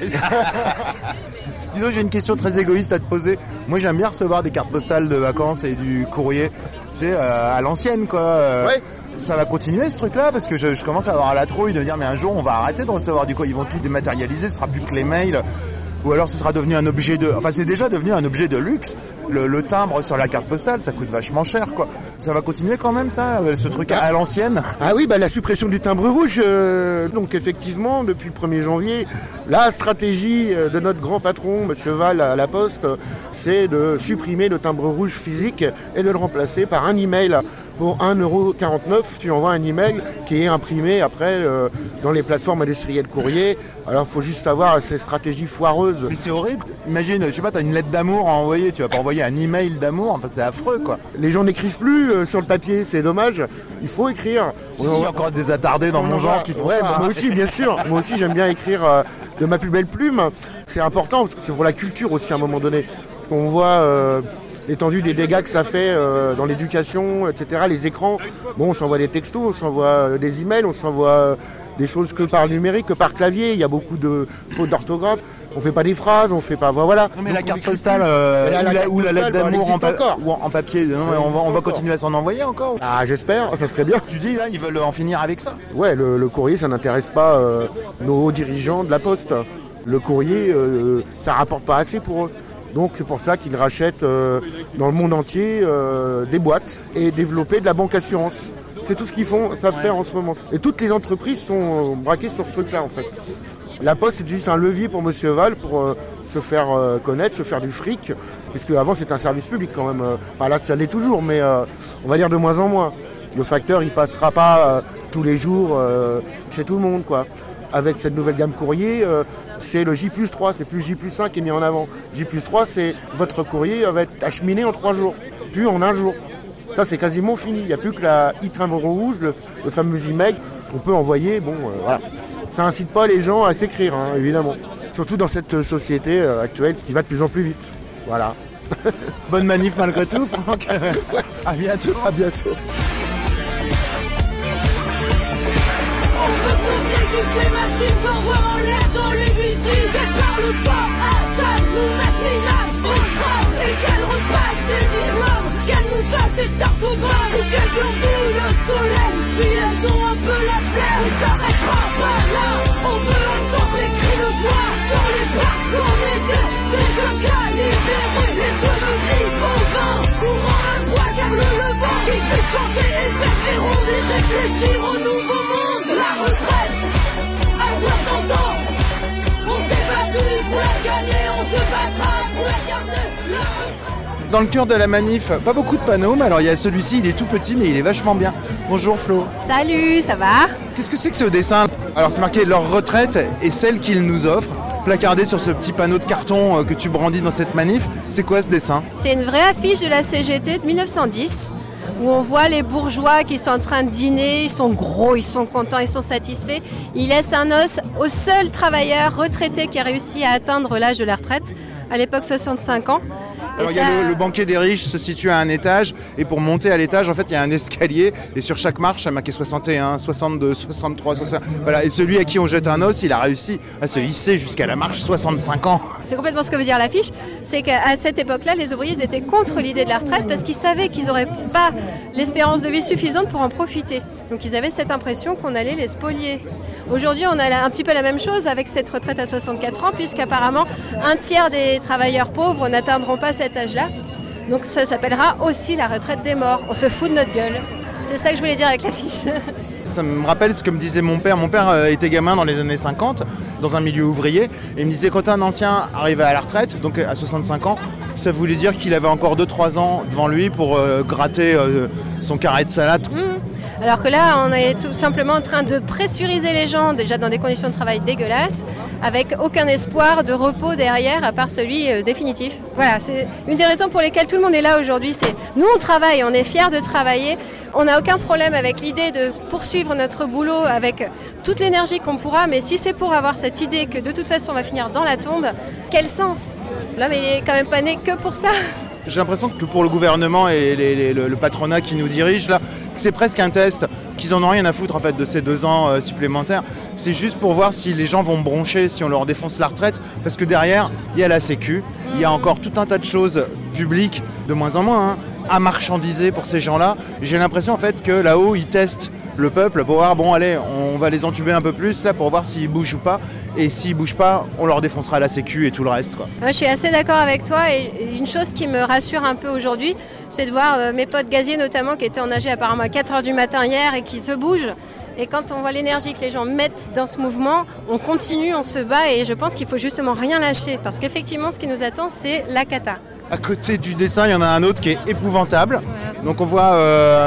Dis-donc, j'ai une question très égoïste à te poser. Moi, j'aime bien recevoir des cartes postales de vacances et du courrier, tu sais, euh, à l'ancienne, quoi. Euh, ouais. Ça va continuer ce truc-là parce que je, je commence à avoir la trouille de dire mais un jour on va arrêter de recevoir du courrier, ils vont tout dématérialiser, ce sera plus que les mails, ou alors ce sera devenu un objet de, enfin c'est déjà devenu un objet de luxe. Le, le timbre sur la carte postale, ça coûte vachement cher, quoi. Ça va continuer quand même, ça, ce truc à, à l'ancienne. Ah oui, bah la suppression du timbre rouge. Euh, donc effectivement, depuis le premier janvier, la stratégie de notre grand patron, Monsieur Val à la Poste, c'est de supprimer le timbre rouge physique et de le remplacer par un email pour un euro quarante-neuf, tu envoies un email qui est imprimé après euh, dans les plateformes industrielles courrier. Alors il faut juste savoir ces stratégies foireuses. Mais c'est horrible. Imagine, je sais pas, t'as une lettre d'amour à envoyer, tu vas pas envoyer un email d'amour, enfin c'est affreux quoi. Les gens n'écrivent plus euh, sur le papier, c'est dommage. Il faut écrire. Si, il y a encore des attardés dans mon genre qui font ouais, ça. Bah, moi aussi, bien sûr. Moi aussi, j'aime bien écrire euh, de ma plus belle plume. C'est important parce que c'est pour la culture aussi à un moment donné. On voit euh, l'étendue des dégâts que ça fait euh, dans l'éducation, et cetera. Les écrans, bon, on s'envoie des textos, on s'envoie euh, des emails, on s'envoie euh, des choses que par numérique, que par clavier. Il y a beaucoup de fautes d'orthographe. On fait pas des phrases, on fait pas, voilà. Non mais Donc, la carte postale euh, la, ou, la, la, ou la lettre d'amour en, pa- encore. ou en, en papier, non, mais on va, on va continuer à s'en envoyer encore. Ah j'espère, ça serait bien. Tu dis là, ils veulent en finir avec ça. Ouais, le, le courrier, ça n'intéresse pas euh, nos hauts dirigeants de la Poste. Le courrier, euh, ça rapporte pas assez pour eux. Donc c'est pour ça qu'ils rachètent euh, dans le monde entier euh, des boîtes et développer de la banque assurance. C'est tout ce qu'ils font, savent ouais. faire en ce moment. Et toutes les entreprises sont braquées sur ce truc-là en fait. La Poste, c'est juste un levier pour Monsieur Val pour euh, se faire euh, connaître, se faire du fric, puisque avant c'était un service public quand même. Euh, enfin là, ça l'est toujours, mais euh, on va dire de moins en moins. Le facteur, il passera pas euh, tous les jours euh, chez tout le monde, quoi. Avec cette nouvelle gamme courrier, euh, c'est le J plus trois, c'est plus J plus cinq qui est mis en avant. J plus trois, c'est votre courrier va être acheminé en trois jours, plus en un jour. Ça, c'est quasiment fini. Il n'y a plus que la e-timbre rouge, le, le fameux email qu'on peut envoyer. Bon, euh, voilà. Ça incite pas les gens à s'écrire, hein, évidemment. Surtout dans cette société euh, actuelle qui va de plus en plus vite. Voilà. Bonne manif malgré tout, Franck. À bientôt. À bientôt. On veut compter toutes les machines s'envoient en l'air dans les visu. Qu'elles parlent fort, attaquent, nous mettent minage, on sort. Et qu'elles repassent des miroirs, qu'elles nous fassent des tartes au beurre. Ou qu'elles glandouillent le soleil, si elles ont un peu la flemme. On s'arrêtera pas là, on veut entendre les cris de joie. Dans les parcs, on est deux, des cocas libérés. Les cheveux gris, bovins, courant à droite vers le levant. Qui fait chanter et faire rêver et réfléchir au nouveau monde. La retraite, à soixante ans, on s'est battu pour la gagner, on se battra pour la garder. La retraite. Dans le cœur de la manif, pas beaucoup de panneaux, mais alors il y a celui-ci, il est tout petit, mais il est vachement bien. Bonjour Flo. Salut, ça va? Qu'est-ce que c'est que ce dessin? Alors c'est marqué leur retraite et celle qu'ils nous offrent, placardé sur ce petit panneau de carton que tu brandis dans cette manif. C'est quoi ce dessin? C'est une vraie affiche de la C G T de dix-neuf cent dix. Où on voit les bourgeois qui sont en train de dîner, ils sont gros, ils sont contents, ils sont satisfaits. Ils laissent un os au seul travailleur retraité qui a réussi à atteindre l'âge de la retraite, à l'époque soixante-cinq ans. Alors il y a le, le banquet des riches se situe à un étage et pour monter à l'étage en fait il y a un escalier et sur chaque marche il y a marqué soixante et un, soixante-deux, soixante-trois, soixante... Voilà, et celui à qui on jette un os il a réussi à se hisser jusqu'à la marche soixante-cinq ans. C'est complètement ce que veut dire l'affiche, c'est qu'à cette époque-là les ouvriers ils étaient contre l'idée de la retraite parce qu'ils savaient qu'ils n'auraient pas l'espérance de vie suffisante pour en profiter. Donc ils avaient cette impression qu'on allait les spolier. Aujourd'hui, on a un petit peu la même chose avec cette retraite à soixante-quatre ans, puisqu'apparemment, un tiers des travailleurs pauvres n'atteindront pas cet âge-là. Donc ça s'appellera aussi la retraite des morts. On se fout de notre gueule. C'est ça que je voulais dire avec l'affiche. Ça me rappelle ce que me disait mon père. Mon père était gamin dans les années cinquante, dans un milieu ouvrier. Et il me disait quand un ancien arrivait à la retraite, donc à soixante-cinq ans, ça voulait dire qu'il avait encore deux trois ans devant lui pour euh, gratter euh, son carré de salade. Mmh. Alors que là, on est tout simplement en train de pressuriser les gens, déjà dans des conditions de travail dégueulasses, avec aucun espoir de repos derrière, à part celui euh, définitif. Voilà, c'est une des raisons pour lesquelles tout le monde est là aujourd'hui. C'est nous, on travaille, on est fiers de travailler. On n'a aucun problème avec l'idée de poursuivre notre boulot avec toute l'énergie qu'on pourra, mais si c'est pour avoir cette idée que de toute façon on va finir dans la tombe, quel sens? L'homme, il est quand même pas né que pour ça. J'ai l'impression que pour le gouvernement et les, les, le, le patronat qui nous dirige, là, c'est presque un test, qu'ils en ont rien à foutre en fait de ces deux ans euh, supplémentaires. C'est juste pour voir si les gens vont broncher, si on leur défonce la retraite, parce que derrière, il y a la Sécu, il y a encore tout un tas de choses publiques, de moins en moins, hein, à marchandiser pour ces gens-là. J'ai l'impression en fait que là-haut, ils testent le peuple pour voir, bon allez, on va les entuber un peu plus là pour voir s'ils bougent ou pas. Et s'ils bougent pas, on leur défoncera la sécu et tout le reste, quoi. Moi, je suis assez d'accord avec toi et une chose qui me rassure un peu aujourd'hui, c'est de voir euh, mes potes gaziers notamment qui étaient en A G apparemment à quatre heures du matin hier et qui se bougent. Et quand on voit l'énergie que les gens mettent dans ce mouvement, on continue, on se bat et je pense qu'il faut justement rien lâcher parce qu'effectivement ce qui nous attend c'est la cata. À côté du dessin, il y en a un autre qui est épouvantable. Ouais. Donc on voit euh,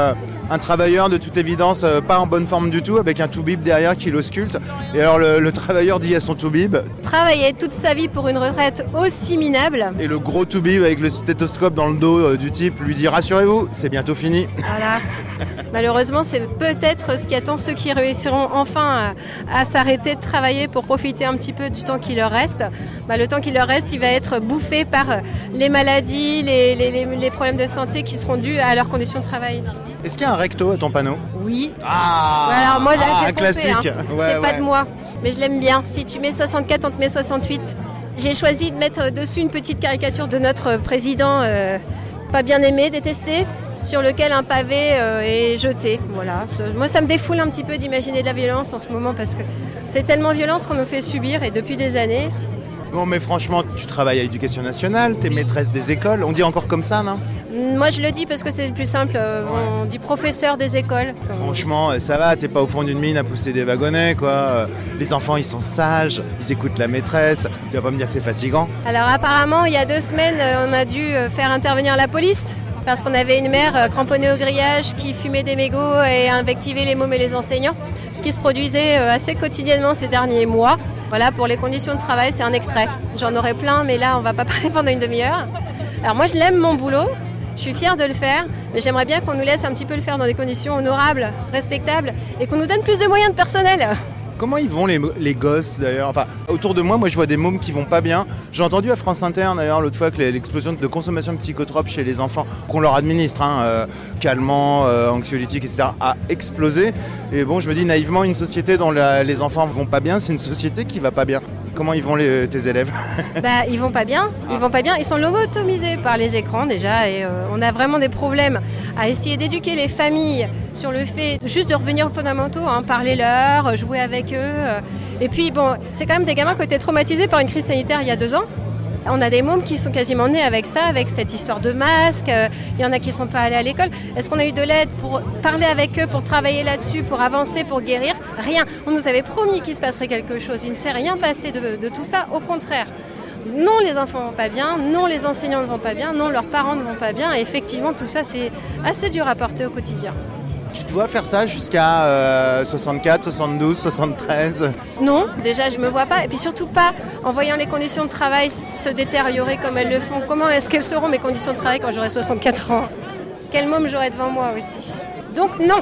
un travailleur de toute évidence euh, pas en bonne forme du tout, avec un toubib derrière qui l'ausculte. Et alors le, le travailleur dit à son toubib... Travailler toute sa vie pour une retraite aussi minable. Et le gros toubib avec le stéthoscope dans le dos euh, du type lui dit « Rassurez-vous, c'est bientôt fini ». Voilà. Malheureusement, c'est peut-être ce qui attend ceux qui réussiront enfin à, à s'arrêter de travailler pour profiter un petit peu du temps qui leur reste. Bah, le temps qui leur reste, il va être bouffé par les maladies, les, les, les, les problèmes de santé qui seront dus à leurs conditions de travail. Est-ce qu'il y a un recto à ton panneau? Oui. Ah, ouais, alors moi là, ah, j'ai un compté, classique. Hein. Ouais, c'est ouais. pas de moi, mais je l'aime bien. Si tu mets soixante-quatre, on te met soixante-huit. J'ai choisi de mettre dessus une petite caricature de notre président euh, pas bien aimé, détesté, sur lequel un pavé euh, est jeté. Voilà. Moi, ça me défoule un petit peu d'imaginer de la violence en ce moment parce que c'est tellement violent ce qu'on nous fait subir et depuis des années. Bon, mais franchement, tu travailles à l'Éducation nationale, t'es maîtresse des écoles, on dit encore comme ça, non? Moi, je le dis parce que c'est le plus simple, euh, ouais. On dit professeur des écoles. Franchement, ça va, t'es pas au fond d'une mine à pousser des wagonnets, quoi. Les enfants, ils sont sages, ils écoutent la maîtresse, tu vas pas me dire que c'est fatigant? Alors apparemment, il y a deux semaines, on a dû faire intervenir la police. Parce qu'on avait une mère cramponnée au grillage qui fumait des mégots et invectivait les mômes et les enseignants. Ce qui se produisait assez quotidiennement ces derniers mois. Voilà, pour les conditions de travail, c'est un extrait. J'en aurais plein, mais là, on va pas parler pendant une demi-heure. Alors moi, je l'aime mon boulot, je suis fière de le faire, mais j'aimerais bien qu'on nous laisse un petit peu le faire dans des conditions honorables, respectables, et qu'on nous donne plus de moyens de personnel. Comment ils vont les, les gosses d'ailleurs? Enfin, autour de moi, moi je vois des mômes qui vont pas bien. J'ai entendu à France Inter d'ailleurs l'autre fois que l'explosion de consommation de psychotropes chez les enfants qu'on leur administre, hein, euh, calmants, euh, anxiolytiques, et cetera, a explosé. Et bon, je me dis naïvement, une société dont la, les enfants vont pas bien, c'est une société qui va pas bien. Comment ils vont les, tes élèves? Bah, ils vont pas bien. Ils vont pas bien. Ils sont lobotomisés par les écrans déjà, et euh, on a vraiment des problèmes à essayer d'éduquer les familles sur le fait juste de revenir aux fondamentaux, hein, parler-leur, jouer avec eux. Et puis bon, c'est quand même des gamins qui ont été traumatisés par une crise sanitaire il y a deux ans. On a des mômes qui sont quasiment nés avec ça, avec cette histoire de masque. Il y en a qui ne sont pas allés à l'école. Est-ce qu'on a eu de l'aide pour parler avec eux, pour travailler là-dessus, pour avancer, pour guérir? Rien. On nous avait promis qu'il se passerait quelque chose. Il ne s'est rien passé de, de tout ça. Au contraire. Non, les enfants ne vont pas bien. Non, les enseignants ne vont pas bien. Non, leurs parents ne vont pas bien. Et effectivement, tout ça, c'est assez dur à porter au quotidien. Tu dois faire ça jusqu'à euh, soixante-quatre, soixante-douze, soixante-treize? Non, déjà je me vois pas. Et puis surtout pas en voyant les conditions de travail se détériorer comme elles le font. Comment est-ce qu'elles seront mes conditions de travail quand j'aurai soixante-quatre ans? Quel môme j'aurai devant moi aussi? Donc non.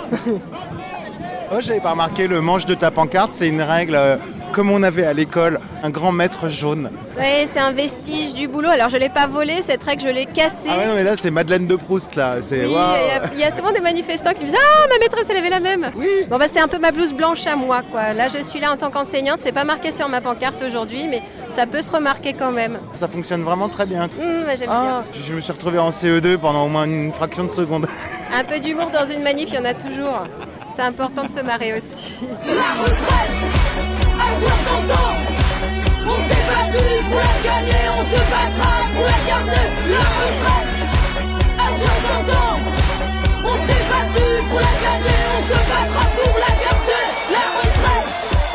Oh, j'avais pas remarqué le manche de ta pancarte, c'est une règle euh, comme on avait à l'école, un grand mètre jaune. Oui, c'est un vestige du boulot. Alors je l'ai pas volé, cette règle je l'ai cassée. Ah ouais, non, mais là c'est Madeleine de Proust là. C'est, oui, il wow. y, y a souvent des manifestants qui me disent ah ma maîtresse elle avait la même. Oui. Bon bah c'est un peu ma blouse blanche à moi quoi. Là je suis là en tant qu'enseignante, c'est pas marqué sur ma pancarte aujourd'hui, mais ça peut se remarquer quand même. Ça fonctionne vraiment très bien. Mmh, bah, j'aime ah, bien. Je me suis retrouvé en C E deux pendant au moins une fraction de seconde. Un peu d'humour dans une manif, il y en a toujours. C'est important de se marrer aussi. La retraite à soixante ans, on s'est battu pour la gagner, on se battra pour la garder. La retraite à soixante ans, on s'est battu pour la gagner, on se battra pour la garder. La retraite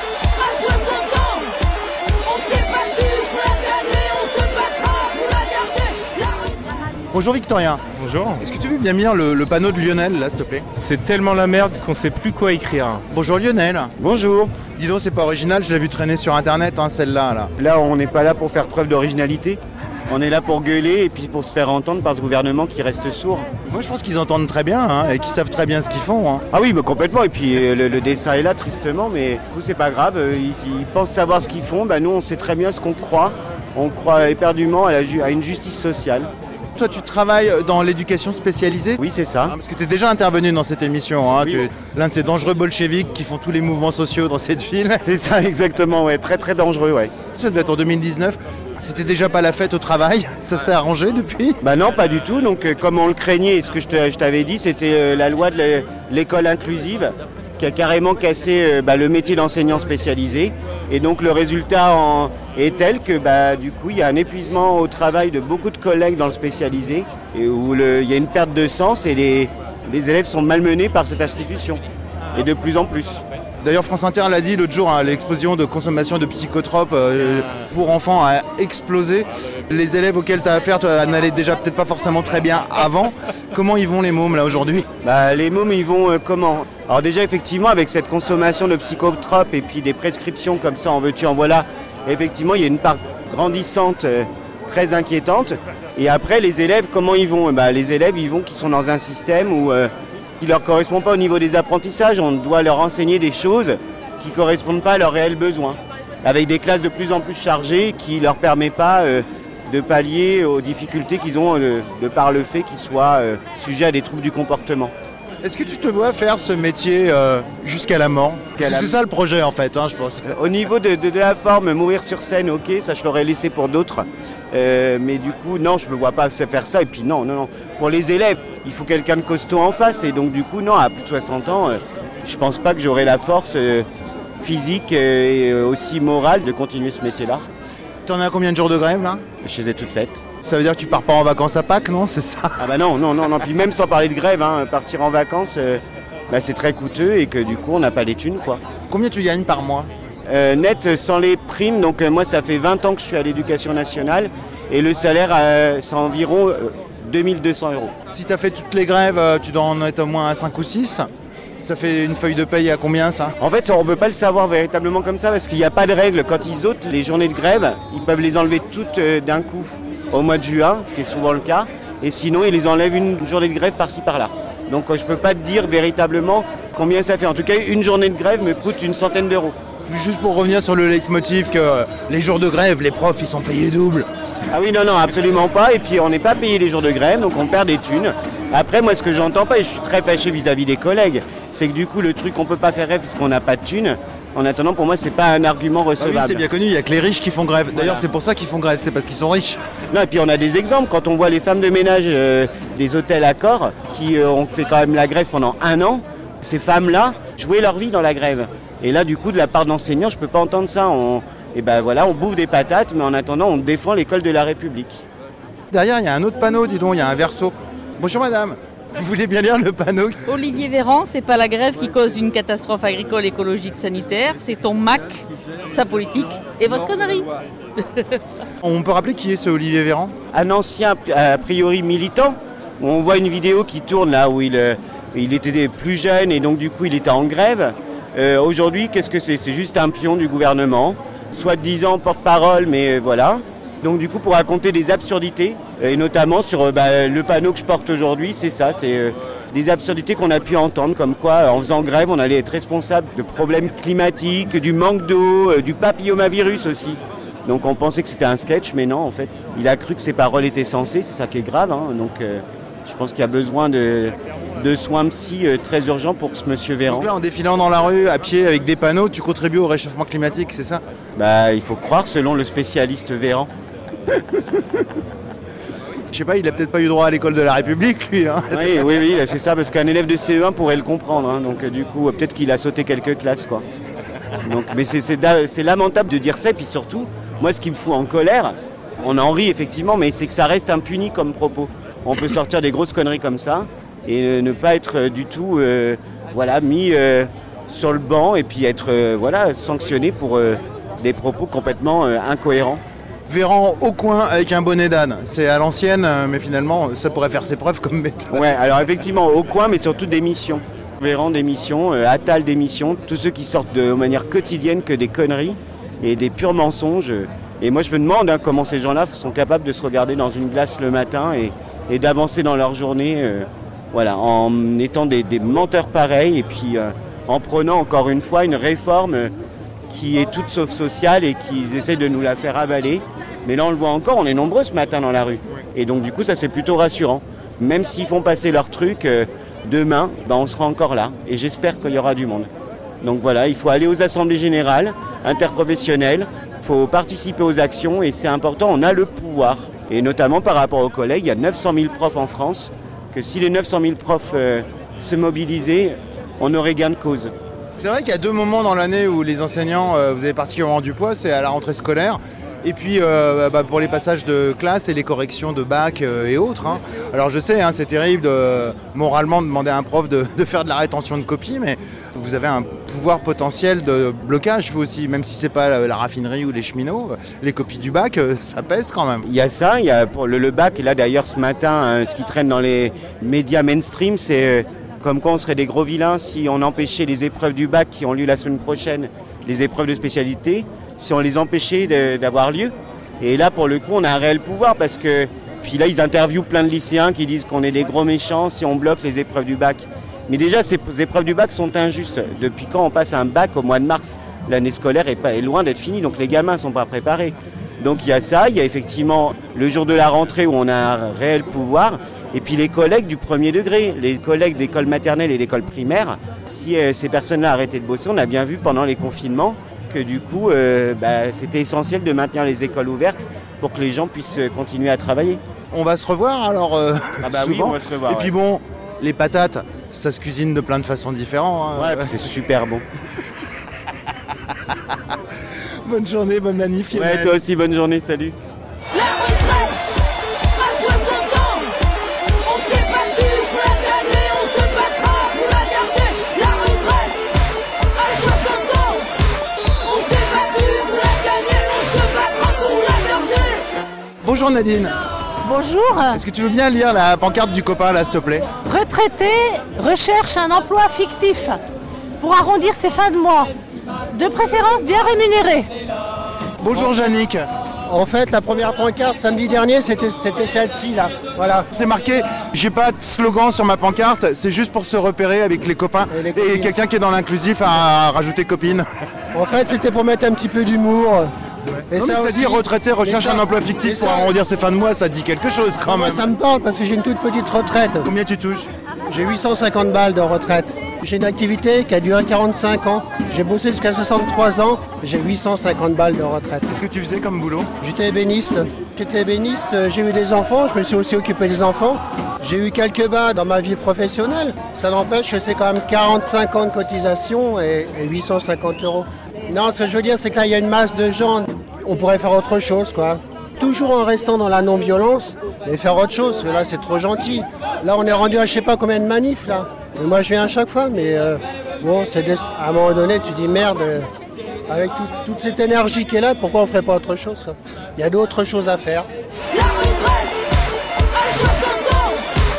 à soixante ans, on s'est battu pour la gagner, on se battra pour la garder. La retraite. Bonjour Victorien. Bonjour. Est-ce que tu veux bien lire le, le panneau de Lionel là, s'il te plaît? C'est tellement la merde qu'on sait plus quoi écrire. Bonjour Lionel. Bonjour. Dis donc, c'est pas original, je l'ai vu traîner sur internet, hein, celle-là. Là, là on n'est pas là pour faire preuve d'originalité. On est là pour gueuler et puis pour se faire entendre par ce gouvernement qui reste sourd. Moi je pense qu'ils entendent très bien hein, et qu'ils savent très bien ce qu'ils font. Hein. Ah oui, mais complètement. Et puis euh, le, le dessin est là tristement, mais du coup c'est pas grave. Ils, ils pensent savoir ce qu'ils font. Bah, nous on sait très bien ce qu'on croit. On croit éperdument à, la ju- à une justice sociale. Toi, tu travailles dans l'éducation spécialisée? Oui, c'est ça. Ah, parce que tu es déjà intervenu dans cette émission. Hein. Oui. Tu es l'un de ces dangereux bolcheviks qui font tous les mouvements sociaux dans cette ville. C'est ça, exactement. Ouais. Très, très dangereux. Ouais. Ça devait être en deux mille dix-neuf. C'était déjà pas la fête au travail. Ça s'est arrangé depuis? Bah non, pas du tout. Donc, euh, comme on le craignait, ce que je, te, je t'avais dit, c'était euh, la loi de l'école inclusive qui a carrément cassé euh, bah, le métier d'enseignant spécialisé. Et donc le résultat en est tel que bah, du coup il y a un épuisement au travail de beaucoup de collègues dans le spécialisé et où le, il y a une perte de sens et les, les élèves sont malmenés par cette institution et de plus en plus. D'ailleurs, France Inter l'a dit l'autre jour, hein, l'explosion de consommation de psychotropes euh, pour enfants a explosé. Les élèves auxquels tu as affaire n'allaient déjà peut-être pas forcément très bien avant. Comment ils vont les mômes là aujourd'hui? Bah, les mômes ils vont euh, comment? Alors déjà effectivement avec cette consommation de psychotropes et puis des prescriptions comme ça en veux-tu en voilà, effectivement il y a une part grandissante euh, très inquiétante. Et après les élèves comment ils vont? Bah, les élèves ils vont qui sont dans un système où euh, qui ne leur correspond pas au niveau des apprentissages. On doit leur enseigner des choses qui ne correspondent pas à leurs réels besoins. Avec des classes de plus en plus chargées qui ne leur permettent pas euh, de pallier aux difficultés qu'ils ont euh, de par le fait qu'ils soient euh, sujets à des troubles du comportement. Est-ce que tu te vois faire ce métier euh, jusqu'à la mort? C'est la... ça le projet en fait, hein, je pense. Au niveau de, de, de la forme, mourir sur scène, ok, ça je l'aurais laissé pour d'autres. Euh, mais du coup, non, je ne me vois pas faire ça. Et puis non, non, non. Pour les élèves, il faut quelqu'un de costaud en face. Et donc du coup, non, à plus de soixante ans, euh, je pense pas que j'aurai la force euh, physique et euh, aussi morale de continuer ce métier-là. T'en as combien de jours de grève là? Je les ai toutes faites. Ça veut dire que tu pars pas en vacances à Pâques, non? C'est ça? Ah bah non, non, non, non. Puis même sans parler de grève, hein, partir en vacances, euh, bah, c'est très coûteux et que du coup on n'a pas les thunes, quoi. Combien tu gagnes par mois? euh, Net sans les primes, donc euh, moi ça fait vingt ans que je suis à l'éducation nationale et le salaire euh, c'est environ euh, deux mille deux cents euros. Si tu as fait toutes les grèves, euh, tu dois en être au moins à cinq ou six. Ça fait une feuille de paye à combien ça? En fait on ne peut pas le savoir véritablement comme ça parce qu'il n'y a pas de règle. Quand ils ôtent les journées de grève, ils peuvent les enlever toutes euh, d'un coup au mois de juin, ce qui est souvent le cas, et sinon ils les enlèvent une journée de grève par-ci par-là. Donc euh, je ne peux pas te dire véritablement combien ça fait. En tout cas une journée de grève me coûte une centaine d'euros. Juste pour revenir sur le leitmotiv que euh, les jours de grève, les profs ils sont payés double. Ah oui, non, non, absolument pas. Et puis on n'est pas payé les jours de grève, donc on perd des thunes. Après, moi, ce que j'entends pas, et je suis très fâché vis-à-vis des collègues, c'est que du coup, le truc, on peut pas faire grève puisqu'on n'a pas de thunes. En attendant, pour moi, c'est pas un argument recevable. Ah oui, c'est bien connu, il y a que les riches qui font grève. D'ailleurs, voilà. C'est pour ça qu'ils font grève, c'est parce qu'ils sont riches. Non, et puis on a des exemples. Quand on voit les femmes de ménage euh, des hôtels Accor, qui euh, ont fait quand même la grève pendant un an, ces femmes-là jouaient leur vie dans la grève. Et là, du coup, de la part d'enseignants, je peux pas entendre ça. On... Et ben voilà, on bouffe des patates, mais en attendant, on défend l'école de la République. Derrière, il y a un autre panneau, dis donc, il y a un verso. Bonjour madame, vous voulez bien lire le panneau? Olivier Véran, c'est pas la grève qui cause une catastrophe agricole, écologique, sanitaire, c'est ton M A C, sa politique et votre connerie. On peut rappeler qui est ce Olivier Véran? Un ancien, a priori militant. On voit une vidéo qui tourne là où il, il était plus jeune et donc du coup il était en grève. Euh, aujourd'hui, qu'est-ce que c'est? C'est juste un pion du gouvernement, soi-disant porte-parole, mais voilà. Donc du coup pour raconter des absurdités, et notamment sur bah, le panneau que je porte aujourd'hui, c'est ça, c'est euh, des absurdités qu'on a pu entendre, comme quoi en faisant grève on allait être responsable de problèmes climatiques, du manque d'eau, euh, du papillomavirus aussi. Donc on pensait que c'était un sketch, mais non en fait, il a cru que ses paroles étaient sensées, c'est ça qui est grave, hein. Donc euh, je pense qu'il y a besoin de, de soins psy euh, très urgents pour ce monsieur Véran. Donc là en défilant dans la rue à pied avec des panneaux, tu contribues au réchauffement climatique, c'est ça? Bah il faut croire selon le spécialiste Véran. Je sais pas, il a peut-être pas eu droit à l'école de la République, lui. Hein. Oui, oui, oui, c'est ça, parce qu'un élève de C E un pourrait le comprendre. Hein, donc, du coup, peut-être qu'il a sauté quelques classes, quoi. Donc, mais c'est, c'est, c'est lamentable de dire ça. Et puis surtout, moi, ce qui me fout en colère, on en rit effectivement, mais c'est que ça reste impuni comme propos. On peut sortir des grosses conneries comme ça et ne pas être du tout, euh, voilà, mis euh, sur le banc et puis être, euh, voilà, sanctionné pour euh, des propos complètement euh, incohérents. Véran au coin avec un bonnet d'âne. C'est à l'ancienne, mais finalement, ça pourrait faire ses preuves comme méthode. Ouais, alors effectivement, au coin, mais surtout d'émissions. Véran d'émissions, euh, Attal d'émissions, tous ceux qui sortent de manière quotidienne que des conneries et des purs mensonges. Et moi, je me demande hein, comment ces gens-là sont capables de se regarder dans une glace le matin et, et d'avancer dans leur journée, euh, voilà, en étant des, des menteurs pareils et puis euh, en prenant encore une fois une réforme euh, qui est toute sauf sociale et qu'ils essaient de nous la faire avaler. Mais là, on le voit encore, on est nombreux ce matin dans la rue. Et donc, du coup, ça, c'est plutôt rassurant. Même s'ils font passer leur truc, euh, demain, ben, on sera encore là. Et j'espère qu'il y aura du monde. Donc voilà, il faut aller aux assemblées générales, interprofessionnelles, il faut participer aux actions et c'est important, on a le pouvoir. Et notamment par rapport aux collègues, il y a neuf cent mille profs en France, que si les neuf cent mille profs euh, se mobilisaient, on aurait gain de cause. C'est vrai qu'il y a deux moments dans l'année où les enseignants, euh, vous avez particulièrement du poids, c'est à la rentrée scolaire. Et puis euh, bah, pour les passages de classe et les corrections de bac euh, et autres. Hein. Alors je sais, hein, c'est terrible de, moralement de demander à un prof de, de faire de la rétention de copies, mais vous avez un pouvoir potentiel de blocage, vous aussi, même si c'est pas la, la raffinerie ou les cheminots, les copies du bac, euh, ça pèse quand même. Il y a ça, il y a pour le, le bac, et là d'ailleurs ce matin, hein, ce qui traîne dans les médias mainstream, c'est euh, comme quoi on serait des gros vilains si on empêchait les épreuves du bac qui ont lieu la semaine prochaine, les épreuves de spécialité, si on les empêchait de, d'avoir lieu. Et là, pour le coup, on a un réel pouvoir parce que... Puis là, ils interviewent plein de lycéens qui disent qu'on est des gros méchants si on bloque les épreuves du bac. Mais déjà, ces épreuves du bac sont injustes. Depuis quand on passe un bac au mois de mars? L'année scolaire est, pas, est loin d'être finie, donc les gamins ne sont pas préparés. Donc il y a ça, il y a effectivement le jour de la rentrée où on a un réel pouvoir. Et puis les collègues du premier degré, les collègues d'école maternelle et d'école primaire, si euh, ces personnes-là arrêtaient de bosser, on a bien vu pendant les confinements que du coup, euh, bah, c'était essentiel de maintenir les écoles ouvertes pour que les gens puissent continuer à travailler. On va se revoir alors euh, ah bah souvent. Oui, on va se revoir. Et ouais. puis bon, les patates, ça se cuisine de plein de façons différentes. Hein. Ouais, c'est super bon. Bonne journée, bonne manif. Ouais, toi aussi, bonne journée, salut. La retraite, à soixante ans, on s'est battu pour la gagner, on se battra pour la garder. La retraite, à soixante ans, on s'est battu pour la gagner, on se battra pour la garder. Bonjour Nadine. Bonjour. Est-ce que tu veux bien lire la pancarte du copain là, s'il te plaît? Retraité recherche un emploi fictif pour arrondir ses fins de mois. De préférence bien rémunéré. Bonjour Yannick. En fait, la première pancarte samedi dernier, c'était, c'était celle-ci là. Voilà. C'est marqué, j'ai pas de slogan sur ma pancarte, c'est juste pour se repérer avec les copains. Et, les et quelqu'un qui est dans l'inclusif a rajouté copine. En fait, c'était pour mettre un petit peu d'humour. Et non, ça, ça dit retraité recherche ça, un emploi fictif pour ça, arrondir ses fins de mois, ça dit quelque chose quand même. Moi, ça me parle parce que j'ai une toute petite retraite. Combien tu touches? J'ai huit cent cinquante balles de retraite. J'ai une activité qui a duré quarante-cinq ans. J'ai bossé jusqu'à soixante-trois ans. J'ai huit cent cinquante balles de retraite. Qu'est-ce que tu faisais comme boulot? J'étais ébéniste. J'étais ébéniste, j'ai eu des enfants. Je me suis aussi occupé des enfants. J'ai eu quelques bas dans ma vie professionnelle. Ça n'empêche que c'est quand même quarante-cinq ans de cotisation et, et huit cent cinquante euros. Non, ce que je veux dire, c'est que là, il y a une masse de gens. On pourrait faire autre chose, quoi. Toujours en restant dans la non-violence, mais faire autre chose, parce que là, c'est trop gentil. Là, on est rendu à je sais pas combien de manifs, là. Et moi, je viens à chaque fois, mais euh, bon, c'est des... à un moment donné, tu dis merde, euh, avec tout, toute cette énergie qui est là, pourquoi on ferait pas autre chose, quoi? Il y a d'autres choses à faire. La retraite, à soixante ans,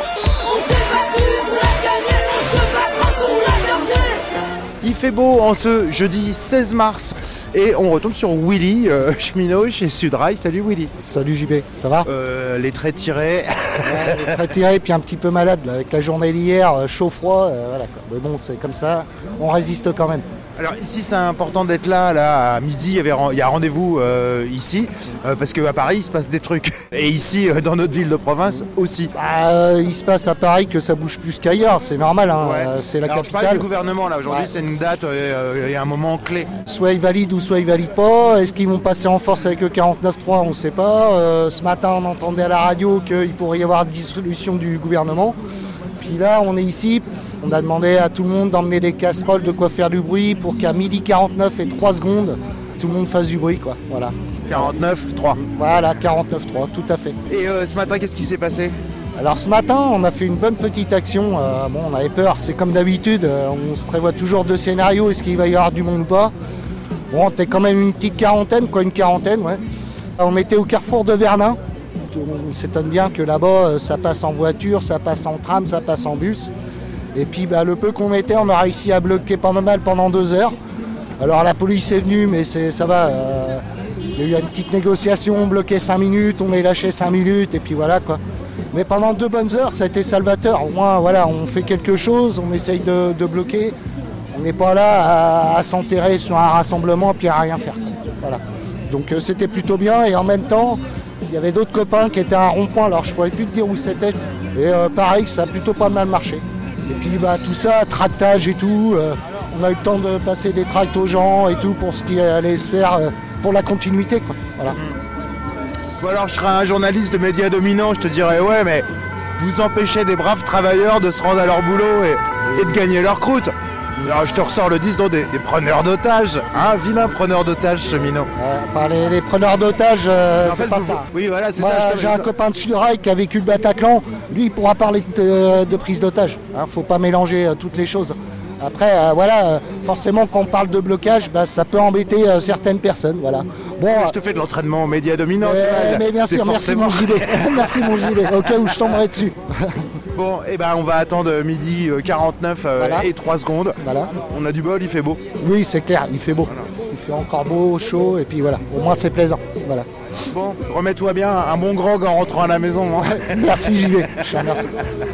on s'est battu pour la gagner, on se battra pour la garder. Il fait beau en ce jeudi seize mars. Et on retombe sur Willy, euh, cheminot chez Sudrail. Salut Willy. Salut J B, ça va? euh, Les traits tirés. Ouais, les traits tirés, puis un petit peu malade là, avec la journée d'hier, euh, chaud-froid, euh, voilà quoi. Mais bon, c'est comme ça, on résiste quand même. Alors ici c'est important d'être là, là à midi, il y, avait, il y a rendez-vous euh, ici, euh, parce qu'à Paris il se passe des trucs. Et ici, euh, dans notre ville de province aussi. Bah, euh, il se passe à Paris que ça bouge plus qu'ailleurs, c'est normal, hein, ouais. euh, c'est la Alors, capitale. Je parle du gouvernement là, aujourd'hui ouais. C'est une date euh, et un moment clé. Soit ils valident ou soit ils valident pas, est-ce qu'ils vont passer en force avec le quarante-neuf trois, on ne sait pas. Euh, ce matin on entendait à la radio qu'il pourrait y avoir dissolution du gouvernement. Puis là, on est ici, on a demandé à tout le monde d'emmener des casseroles, de quoi faire du bruit pour qu'à midi quarante-neuf et trois secondes, tout le monde fasse du bruit, quoi. Voilà. quarante-neuf trois. Voilà, quarante-neuf trois, tout à fait. Et euh, ce matin, qu'est-ce qui s'est passé? Alors ce matin, on a fait une bonne petite action. Euh, bon, on avait peur, c'est comme d'habitude, euh, on se prévoit toujours deux scénarios, est-ce qu'il va y avoir du monde ou pas? Bon, on était quand même une petite quarantaine, quoi, une quarantaine, ouais. On était au carrefour de Vernin. On s'étonne bien que là-bas, ça passe en voiture, ça passe en tram, ça passe en bus. Et puis bah, le peu qu'on était, on a réussi à bloquer pas mal pendant deux heures. Alors la police est venue, mais c'est, ça va. Euh, il y a eu une petite négociation, on bloquait cinq minutes, on est lâché cinq minutes, et puis voilà quoi. Mais pendant deux bonnes heures, ça a été salvateur. Au moins, voilà, on fait quelque chose, on essaye de, de bloquer. On n'est pas là à, à s'enterrer sur un rassemblement puis à rien faire. Voilà. Donc euh, c'était plutôt bien, et en même temps, il y avait d'autres copains qui étaient à un rond-point, alors je ne pourrais plus te dire où c'était. Et euh, pareil, ça a plutôt pas mal marché. Et puis bah, tout ça, tractage et tout, euh, on a eu le temps de passer des tracts aux gens et tout pour ce qui allait se faire euh, pour la continuité, quoi. Voilà. Ou alors je serais un journaliste de médias dominants, je te dirais ouais, mais vous empêchez des braves travailleurs de se rendre à leur boulot et, et de gagner leur croûte. Alors, je te ressors le dix donc des, des preneurs d'otages, hein, vilain preneur d'otages, cheminot. Euh, enfin, les, les preneurs d'otages, euh, En c'est fait, pas vous- ça. Oui, voilà, c'est Moi, ça. je te- j'ai un copain de Sud-Rail qui a vécu le Bataclan. Lui, il pourra parler de, de prise d'otage. Hein, faut pas mélanger euh, toutes les choses. Après, euh, voilà, euh, forcément, quand on parle de blocage, bah, ça peut embêter euh, certaines personnes. Voilà. Bon, Je te fais de l'entraînement aux médias dominants. euh, tu vois, mais bien c'est sûr, merci forcément- mon gilet. Merci mon gilet. Au cas où je tomberai dessus. Bon, et ben on va attendre midi euh, quarante-neuf euh, Voilà. et trois secondes. Voilà. On a du bol, il fait beau. Oui, c'est clair, il fait beau. Il fait encore beau, chaud, et puis voilà. Au moins, c'est plaisant. Voilà. Bon, remets-toi bien un bon grog en rentrant à la maison. hein. Merci, j'y vais. Je te remercie.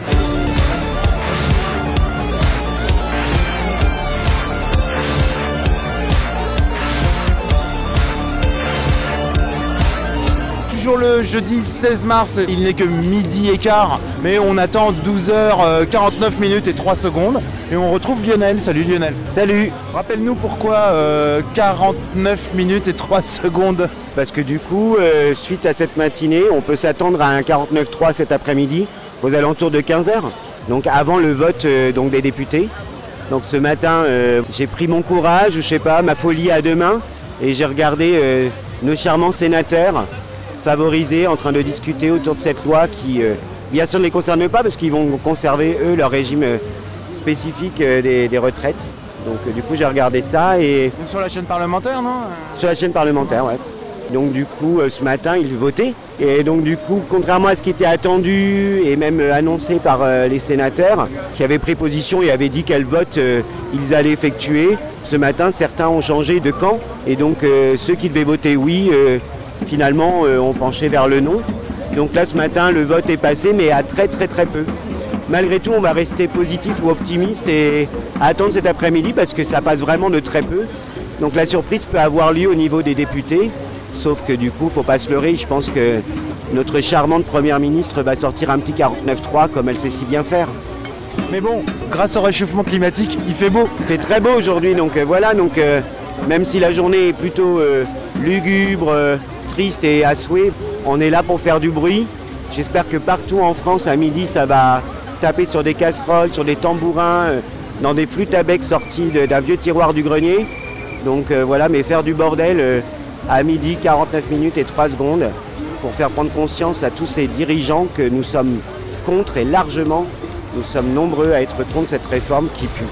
Toujours le jeudi seize mars, il n'est que midi et quart, mais on attend douze heures quarante-neuf minutes et trois secondes. Et on retrouve Lionel. Salut Lionel. Salut. Rappelle-nous pourquoi euh, quarante-neuf minutes et trois secondes. Parce que du coup, euh, suite à cette matinée, on peut s'attendre à un quarante-neuf trois cet après-midi, aux alentours de quinze heures, donc avant le vote euh, donc des députés. Donc ce matin, euh, j'ai pris mon courage, je sais pas, ma folie à deux mains, et j'ai regardé euh, nos charmants sénateurs favorisés en train de discuter autour de cette loi qui, euh, bien sûr, ne les concerne pas, parce qu'ils vont conserver, eux, leur régime euh, spécifique euh, des, des retraites. Donc euh, du coup, j'ai regardé ça, et Sur la chaîne parlementaire, non sur la chaîne parlementaire, ouais. Donc du coup, euh, ce matin, ils votaient. Et donc du coup, contrairement à ce qui était attendu et même euh, annoncé par euh, les sénateurs, qui avaient pris position et avaient dit quel vote euh, ils allaient effectuer, ce matin, certains ont changé de camp. Et donc euh, ceux qui devaient voter oui, euh, finalement, euh, ont penché vers le non. Donc là, ce matin, le vote est passé, mais à très très très peu. Malgré tout, on va rester positif ou optimiste et attendre cet après-midi parce que ça passe vraiment de très peu. Donc la surprise peut avoir lieu au niveau des députés, sauf que du coup, faut pas se leurrer. Je pense que notre charmante première ministre va sortir un petit quarante-neuf trois comme elle sait si bien faire. Mais bon, grâce au réchauffement climatique, il fait beau. Il fait très beau aujourd'hui, donc euh, voilà. Donc euh, même si la journée est plutôt euh, lugubre, euh, triste et à souhait, on est là pour faire du bruit. J'espère que partout en France, à midi, ça va taper sur des casseroles, sur des tambourins, euh, dans des flûtes à bec sorties de- d'un vieux tiroir du grenier. Donc euh, voilà, mais faire du bordel euh, à midi, quarante-neuf minutes et trois secondes, pour faire prendre conscience à tous ces dirigeants que nous sommes contre, et largement, nous sommes nombreux à être contre cette réforme qui pue.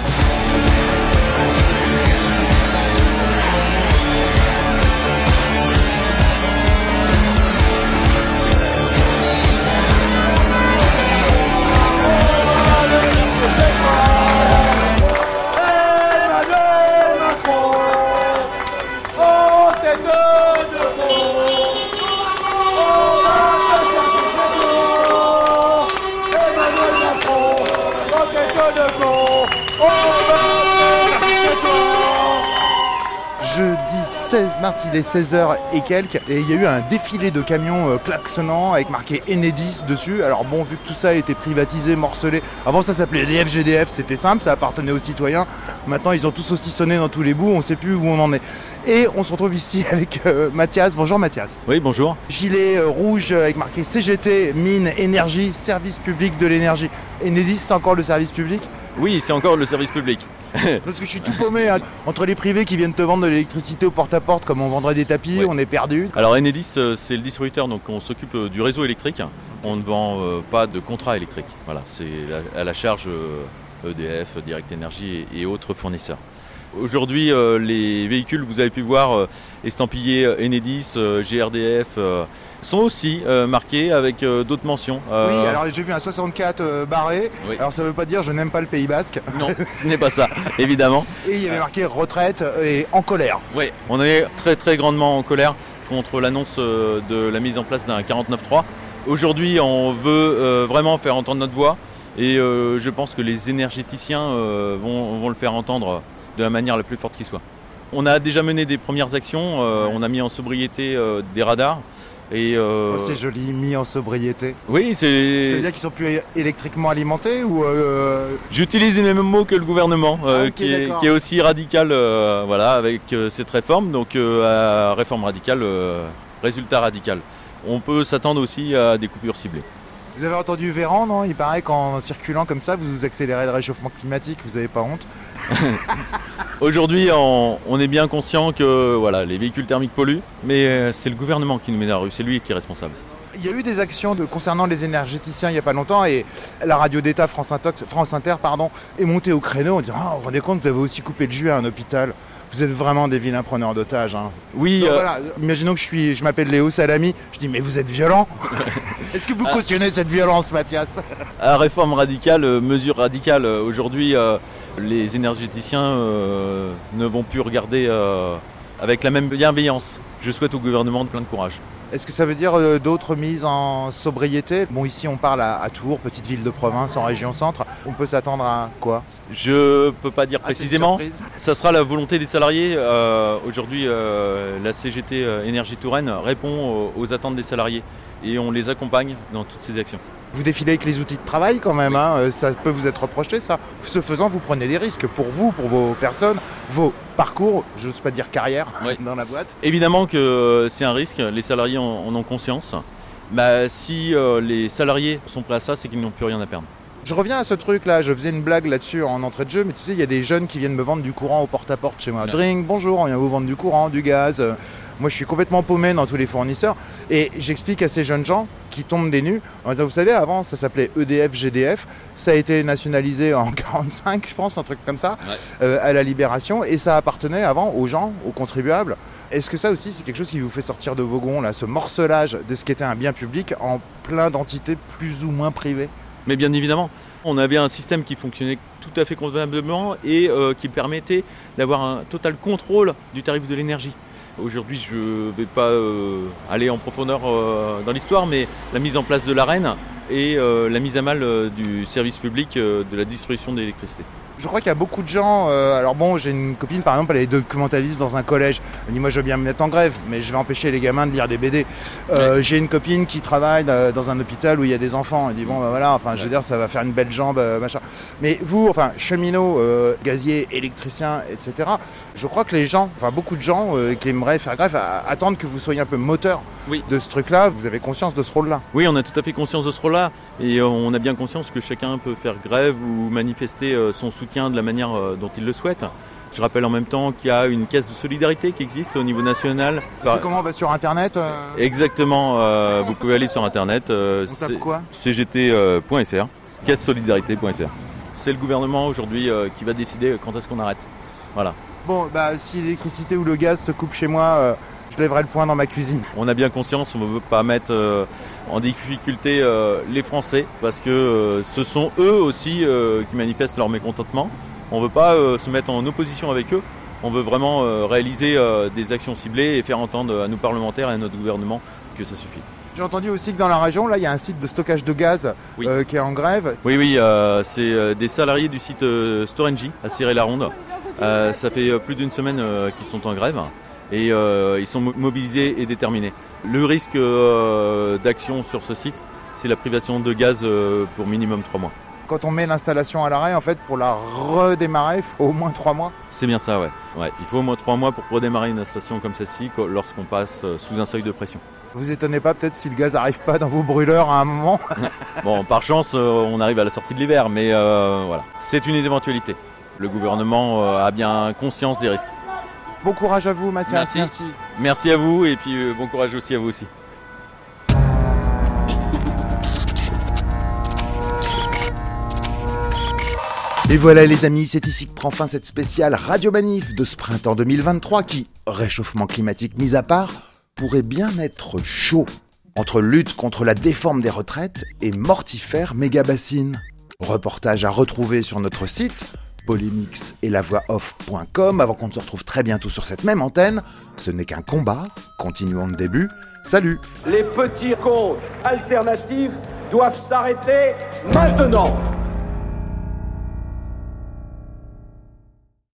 Emmanuel Macron, en tête de pont, on va te chercher chez nous. Emmanuel Macron, en tête de pont, on va te chercher chez toi. Jeudi seize mars, il est seize heures et quelques, et il y a eu un défilé de camions euh, klaxonnants avec marqué Enedis dessus. Alors bon, vu que tout ça a été privatisé, morcelé, avant ça s'appelait D F G D F, c'était simple, ça appartenait aux citoyens. Maintenant, ils ont tous aussi sonné dans tous les bouts, on sait plus où on en est. Et on se retrouve ici avec euh, Mathias. Bonjour Mathias. Oui, bonjour. Gilet euh, rouge avec marqué C G T, mine, énergie, service public de l'énergie. Enedis, c'est encore le service public? Oui, c'est encore le service public. Parce que je suis tout paumé, hein. Entre les privés qui viennent te vendre de l'électricité au porte-à-porte comme on vendrait des tapis, Ouais. on est perdu. Alors Enedis, euh, c'est le distributeur, donc on s'occupe euh, du réseau électrique. On ne vend euh, pas de contrat électrique. Voilà, c'est la- à la charge euh, E D F, Direct Energy et, et autres fournisseurs. Aujourd'hui, euh, les véhicules, vous avez pu voir, euh, estampillés euh, Enedis, euh, G R D F, euh, sont aussi euh, marqués avec euh, d'autres mentions. Euh, Oui, alors j'ai vu un soixante-quatre euh, barré. Oui. Alors ça veut pas dire je n'aime pas le Pays Basque. Non, ce n'est pas ça, évidemment. Et il y avait marqué retraite et en colère. Oui, on est très très grandement en colère contre l'annonce euh, de la mise en place d'un quarante-neuf trois. Aujourd'hui, on veut euh, vraiment faire entendre notre voix et euh, je pense que les énergéticiens euh, vont, vont le faire entendre de la manière la plus forte qui soit. On a déjà mené des premières actions, euh, on a mis en sobriété euh, des radars. Et euh... Oh, c'est joli, mis en sobriété. Oui, c'est. Ça veut dire qu'ils sont plus électriquement alimentés ou euh... J'utilise les mêmes mots que le gouvernement, euh, ah, okay, qui, est, qui est aussi radical, euh, voilà, avec euh, cette réforme. Donc, euh, à réforme radicale, euh, résultat radical. On peut s'attendre aussi à des coupures ciblées. Vous avez entendu Véran, non? Il paraît qu'en circulant comme ça, vous accélérez le réchauffement climatique. Vous n'avez pas honte? Aujourd'hui, on, on est bien conscient que voilà, les véhicules thermiques polluent, mais c'est le gouvernement qui nous met dans la rue, c'est lui qui est responsable. Il y a eu des actions de, concernant les énergéticiens il n'y a pas longtemps et la radio d'État France, Intox, France Inter pardon, est montée au créneau en disant oh, « Vous vous rendez compte, vous avez aussi coupé le jus à un hôpital. Vous êtes vraiment des vilains preneurs d'otages. Hein. » Oui. Donc, euh... voilà, imaginons que je, suis, je m'appelle Léo Salami, je dis « Mais vous êtes violent !» Est-ce que vous cautionnez cette violence, Mathias? À réforme radicale, euh, mesure radicale. Aujourd'hui, euh, les énergéticiens euh, ne vont plus regarder euh, avec la même bienveillance. Je souhaite au gouvernement de plein de courage. Est-ce que ça veut dire euh, d'autres mises en sobriété? Bon, ici on parle à, à Tours, petite ville de province en région centre. On peut s'attendre à quoi? Je peux pas dire ah, précisément. Ça sera la volonté des salariés. Euh, aujourd'hui, euh, la C G T euh, Énergie Touraine répond aux, aux attentes des salariés et on les accompagne dans toutes ces actions. Vous défilez avec les outils de travail quand même, hein. Ça peut vous être reproché ça. Ce faisant, vous prenez des risques pour vous, pour vos personnes, vos parcours, je n'ose pas dire carrière, oui. Dans la boîte. Évidemment que c'est un risque, les salariés en, en ont conscience. Bah, si euh, les salariés sont prêts à ça, c'est qu'ils n'ont plus rien à perdre. Je reviens à ce truc-là, je faisais une blague là-dessus en entrée de jeu, mais tu sais, il y a des jeunes qui viennent me vendre du courant au porte-à-porte chez moi. Drink, bonjour, on vient vous vendre du courant, du gaz. Moi, je suis complètement paumé dans tous les fournisseurs. Et j'explique à ces jeunes gens qui tombent des nues en disant, vous savez, avant, ça s'appelait E D F G D F. Ça a été nationalisé en quarante-cinq, je pense, un truc comme ça, ouais. euh, à la Libération. Et ça appartenait avant aux gens, aux contribuables. Est-ce que ça aussi, c'est quelque chose qui vous fait sortir de vos gonds, là, ce morcelage de ce qui était un bien public en plein d'entités plus ou moins privées? Mais bien évidemment, on avait un système qui fonctionnait tout à fait convenablement et euh, qui permettait d'avoir un total contrôle du tarif de l'énergie. Aujourd'hui, je ne vais pas euh, aller en profondeur euh, dans l'histoire, mais la mise en place de l'Arenh et euh, la mise à mal euh, du service public euh, de la distribution d'électricité. Je crois qu'il y a beaucoup de gens, euh, alors bon, j'ai une copine par exemple, elle est documentaliste dans un collège, elle dit moi je veux bien me mettre en grève, mais je vais empêcher les gamins de lire des B D. Euh, ouais. J'ai une copine qui travaille dans un hôpital où il y a des enfants, elle dit bon bah voilà, enfin je veux dire ça va faire une belle jambe, euh, machin. Mais vous, enfin cheminot, euh, gazier, électricien, et cetera, je crois que les gens, enfin beaucoup de gens euh, qui aimeraient faire grève à, attendent que vous soyez un peu moteur oui. de ce truc-là, vous avez conscience de ce rôle-là? Oui, on a tout à fait conscience de ce rôle-là et on a bien conscience que chacun peut faire grève ou manifester euh, son soutien de la manière dont il le souhaite. Je rappelle en même temps qu'il y a une caisse de solidarité qui existe au niveau national. C'est comment on va sur internet euh... Exactement, euh, vous pouvez aller sur internet. Euh, on tape quoi? C G T point F R, caisse solidarité point F R. C'est le gouvernement aujourd'hui euh, qui va décider quand est-ce qu'on arrête. Voilà. Bon, bah si l'électricité ou le gaz se coupe chez moi, euh, je lèverai le poing dans ma cuisine. On a bien conscience, on ne veut pas mettre euh, en difficulté euh, les Français parce que euh, ce sont eux aussi euh, qui manifestent leur mécontentement. On ne veut pas euh, se mettre en opposition avec eux. On veut vraiment euh, réaliser euh, des actions ciblées et faire entendre à nos parlementaires et à notre gouvernement que ça suffit. J'ai entendu aussi que dans la région, là, il y a un site de stockage de gaz oui. euh, qui est en grève. Oui, oui, euh, c'est euh, des salariés du site euh, Storengy à Ciré-la-Ronde. Euh, ça fait euh, plus d'une semaine euh, qu'ils sont en grève et euh, ils sont mobilisés et déterminés. Le risque euh, d'action sur ce site, c'est la privation de gaz euh, pour minimum trois mois. Quand on met l'installation à l'arrêt, en fait, pour la redémarrer, il faut au moins trois mois. C'est bien ça, ouais. ouais. Il faut au moins trois mois pour redémarrer une station comme celle-ci lorsqu'on passe sous un seuil de pression. Vous étonnez pas peut-être si le gaz n'arrive pas dans vos brûleurs à un moment? Bon, par chance, on arrive à la sortie de l'hiver, mais euh, voilà. C'est une éventualité. Le gouvernement a bien conscience des risques. Bon courage à vous, Mathias. Merci. Merci, Merci à vous et puis bon courage aussi à vous aussi. Et voilà les amis, c'est ici que prend fin cette spéciale Radio Manif de ce printemps deux mille vingt-trois qui, réchauffement climatique mis à part, pourrait bien être chaud. Entre lutte contre la déforme des retraites et mortifère méga-bassine. Reportage à retrouver sur notre site polémix et la voix off point com avant qu'on ne se retrouve très bientôt sur cette même antenne. Ce n'est qu'un combat, continuons le début. Salut! Les petits comptes alternatifs doivent s'arrêter maintenant.